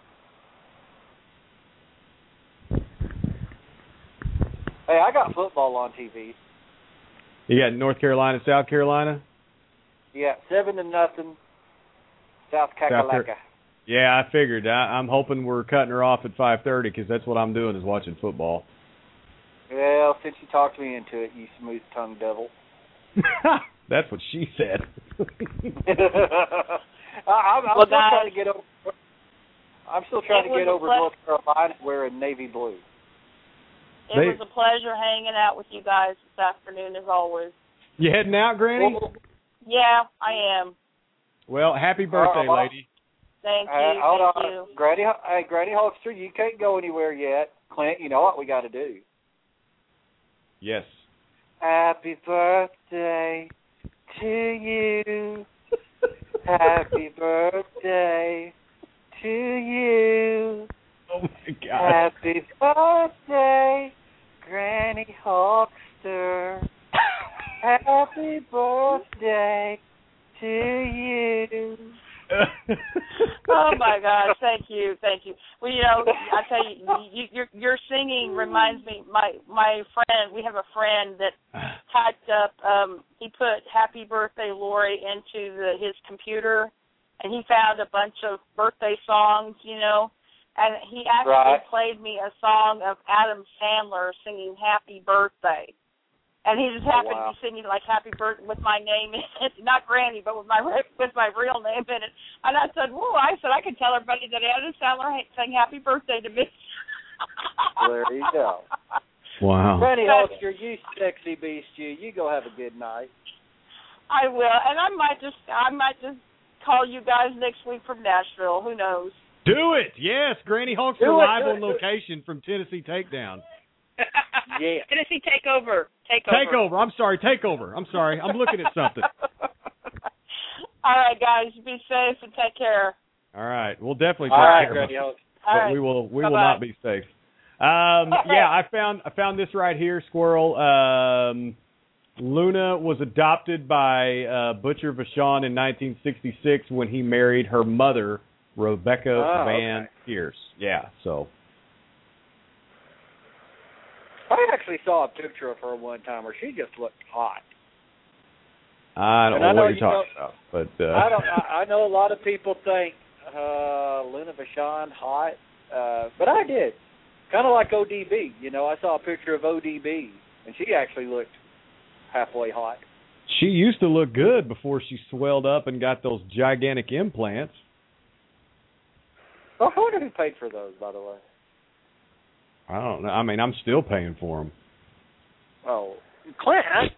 Speaker 2: Hey, I got football on TV.
Speaker 7: You got North Carolina, South Carolina?
Speaker 2: Yeah, 7-0, South Kakalaka.
Speaker 7: Yeah, I figured. I'm hoping we're cutting her off at 5:30 because that's what I'm doing is watching football.
Speaker 2: Well, since you talked me into it, you smooth-tongued devil.
Speaker 7: That's what she said.
Speaker 2: I'm still trying to get over North Carolina wearing navy blue.
Speaker 3: It was a pleasure hanging out with you guys this afternoon, as always.
Speaker 7: You heading out, Granny?
Speaker 3: Yeah, I am.
Speaker 7: Well, happy birthday, lady.
Speaker 3: Thank you.
Speaker 2: Hold on. Granny Hulkster, you can't go anywhere yet. Clint, you know what we got to do.
Speaker 7: Yes.
Speaker 2: Happy birthday to you. Happy birthday to you.
Speaker 7: Oh, my God.
Speaker 2: Happy birthday, Granny Hulkster. Happy birthday to you.
Speaker 3: Oh my gosh! Thank you. Well, I tell you, your singing reminds me. My friend, we have a friend that typed up. He put "Happy Birthday, Lori" into his computer, and he found a bunch of birthday songs. And he actually played me a song of Adam Sandler singing "Happy Birthday." And he just happened to be singing like "Happy Birthday" with my name in it, not Granny, but with my real name in it. And I said, "Whoa!" I can tell everybody that Adam Sandler sang "Happy Birthday" to me.
Speaker 2: There you go.
Speaker 7: Wow.
Speaker 2: Granny Hulkster, you sexy beast, you go have a good night.
Speaker 3: I will, and I might just call you guys next week from Nashville. Who knows?
Speaker 7: Do it. Yes, Granny Hulkster live on location from Tennessee Takedown.
Speaker 2: Yeah.
Speaker 3: Tennessee Takeover.
Speaker 7: I'm sorry, Takeover. I'm sorry. I'm looking at something.
Speaker 3: All right, guys. Be safe and take care.
Speaker 7: All right. We'll definitely take care of it. But we will not be safe. Yeah, I found this right here, Squirrel. Luna was adopted by Butcher Vachon in 1966 when he married her mother, Rebecca Van Pierce. Yeah, so.
Speaker 2: I actually saw a picture of her one time where she just looked hot.
Speaker 7: I don't know what you're talking about, but
Speaker 2: I know a lot of people think Luna Vachon hot, but I did. Kind of like ODB, I saw a picture of ODB, and she actually looked halfway hot.
Speaker 7: She used to look good before she swelled up and got those gigantic implants.
Speaker 2: Well, I wonder who paid for those, by the way.
Speaker 7: I don't know. I mean, I'm still paying for them.
Speaker 2: Oh, Clint.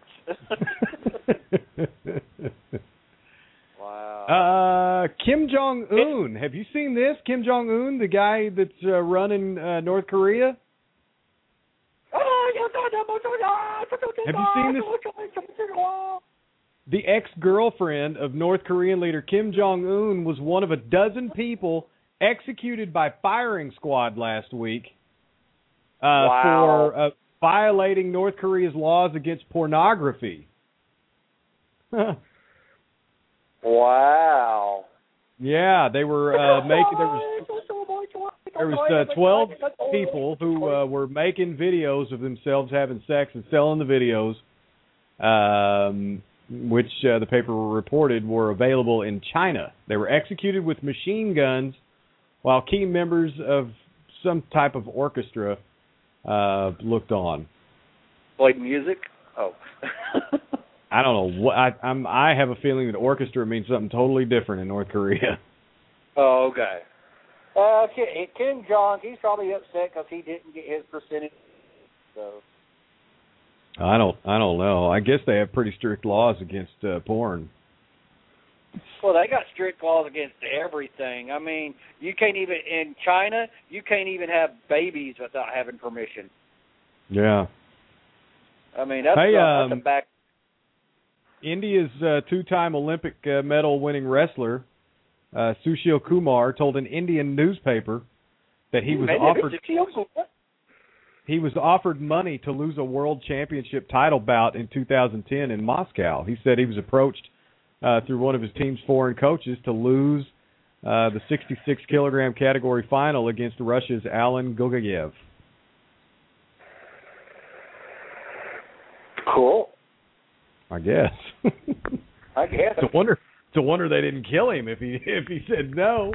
Speaker 2: Wow.
Speaker 7: Kim Jong-un. Have you seen this? Kim Jong-un, the guy that's running North Korea? Have you seen this? The ex-girlfriend of North Korean leader Kim Jong-un was one of a dozen people executed by firing squad last week for violating North Korea's laws against pornography.
Speaker 2: Wow.
Speaker 7: Yeah, they were making. There was 12 people who were making videos of themselves having sex and selling the videos, which the paper reported were available in China. They were executed with machine guns while key members of some type of orchestra looked on.
Speaker 2: Played music? Oh.
Speaker 7: I don't know what I have a feeling that orchestra means something totally different in North Korea.
Speaker 2: Oh, okay. Kim Jong, he's probably upset because he didn't get his percentage. So
Speaker 7: I don't know. I guess they have pretty strict laws against porn.
Speaker 2: Well, they got strict laws against everything. I mean, you can't even in China. You can't even have babies without having permission.
Speaker 7: Yeah.
Speaker 2: I mean, that's a back.
Speaker 7: India's two-time Olympic medal-winning wrestler Sushil Kumar told an Indian newspaper that he was offered money to lose a world championship title bout in 2010 in Moscow. He said he was approached through one of his team's foreign coaches to lose the 66-kilogram category final against Russia's Alan Gogayev.
Speaker 2: Cool.
Speaker 7: I guess.
Speaker 2: I guess.
Speaker 7: It's a wonder they didn't kill him if he said no.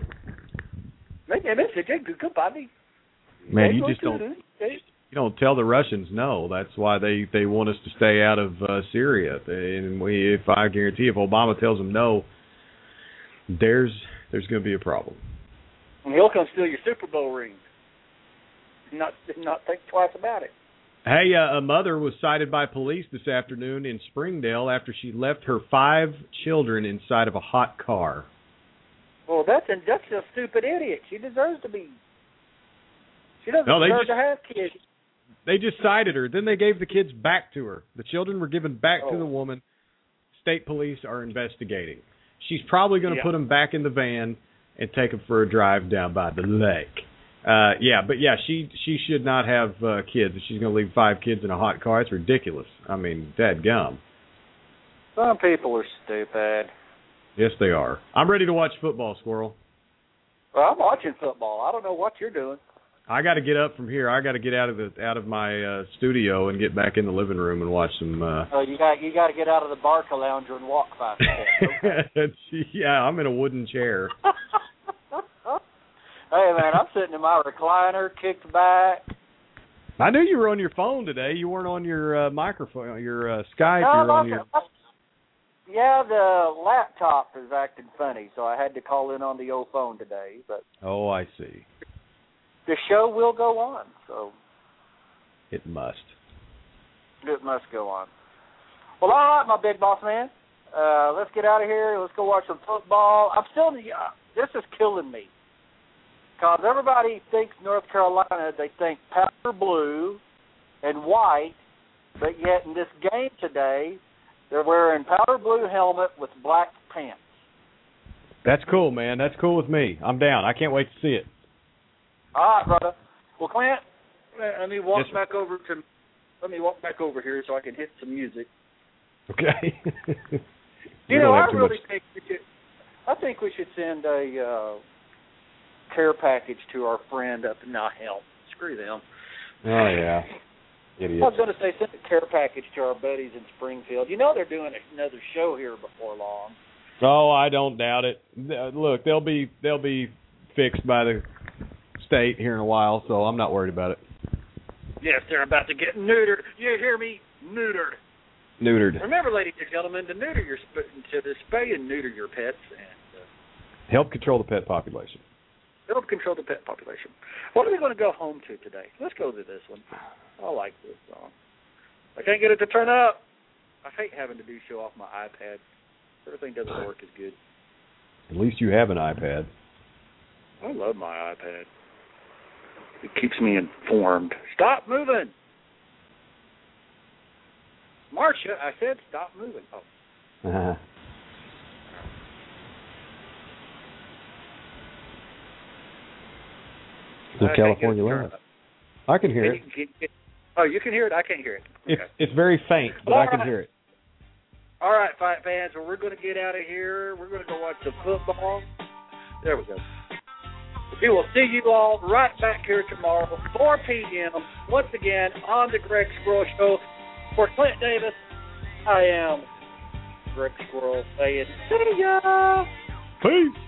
Speaker 7: Man, you just don't tell the Russians no. That's why they want us to stay out of Syria. And I guarantee if Obama tells them no, there's going to be a problem.
Speaker 2: And he'll come steal your Super Bowl ring. Not think twice about it.
Speaker 7: Hey, a mother was cited by police this afternoon in Springdale after she left her 5 children inside of a hot car.
Speaker 2: Well, that's a stupid idiot. She deserves to be. She doesn't deserve to have kids.
Speaker 7: They just cited her. Then they gave the kids back to her. The children were given back to the woman. State police are investigating. She's probably going to put them back in the van and take them for a drive down by the lake. She should not have kids. If she's going to leave 5 kids in a hot car, it's ridiculous. I mean, dadgum.
Speaker 2: Some people are stupid.
Speaker 7: Yes, they are. I'm ready to watch football, Squirrel.
Speaker 2: Well, I'm watching football. I don't know what you're doing.
Speaker 7: I got to get up from here. I got to get out of my studio and get back in the living room and watch some.
Speaker 2: You got to get out of the Barca Lounger and walk 5 steps.
Speaker 7: Yeah, I'm in a wooden chair.
Speaker 2: Hey, man, I'm sitting in my recliner, kicked back.
Speaker 7: I knew you were on your phone today. You weren't on your microphone, your Skype.
Speaker 2: No,
Speaker 7: you're on your.
Speaker 2: Yeah, the laptop is acting funny, so I had to call in on the old phone today. But
Speaker 7: oh, I see.
Speaker 2: The show will go on, so.
Speaker 7: It must.
Speaker 2: It must go on. Well, all right, my big boss man. Let's get out of here. Let's go watch some football. This is killing me. Because everybody thinks North Carolina, they think powder blue and white, but yet in this game today, they're wearing powder blue helmet with black pants.
Speaker 7: That's cool, man. That's cool with me. I'm down. I can't wait to see it.
Speaker 2: All right, brother. Well, Clint, let me walk back over here so I can hit some music.
Speaker 7: Okay.
Speaker 2: I think we should send a care package to our friend up in Nahel. Screw them.
Speaker 7: Oh, yeah. Idiots.
Speaker 2: I was going to say, send a care package to our buddies in Springfield. They're doing another show here before long.
Speaker 7: Oh, I don't doubt it. Look, they'll be fixed by the state here in a while, so I'm not worried about it.
Speaker 2: Yes, they're about to get neutered. You hear me? Neutered. Remember, ladies and gentlemen, to spay and neuter your pets and
Speaker 7: help control the pet population.
Speaker 2: Help control the pet population. What are we going to go home to today? Let's go to this one. I like this song. I can't get it to turn up. I hate having to do show off my iPad. Everything doesn't work as good.
Speaker 7: At least you have an iPad.
Speaker 2: I love my iPad. It keeps me informed. Stop moving. Marcia, I said stop moving. Oh.
Speaker 7: Uh-huh. The California Love. I can hear it.
Speaker 2: Oh, you can hear it? I can't hear it. Okay.
Speaker 7: It's very faint, but I can hear it.
Speaker 2: All right, fight fans. Well, we're going to get out of here. We're going to go watch some football. There we go. We will see you all right back here tomorrow, 4 p.m., once again, on the Greg Squirrel Show. For Clint Davis, I am Greg Squirrel saying, see ya!
Speaker 7: Peace!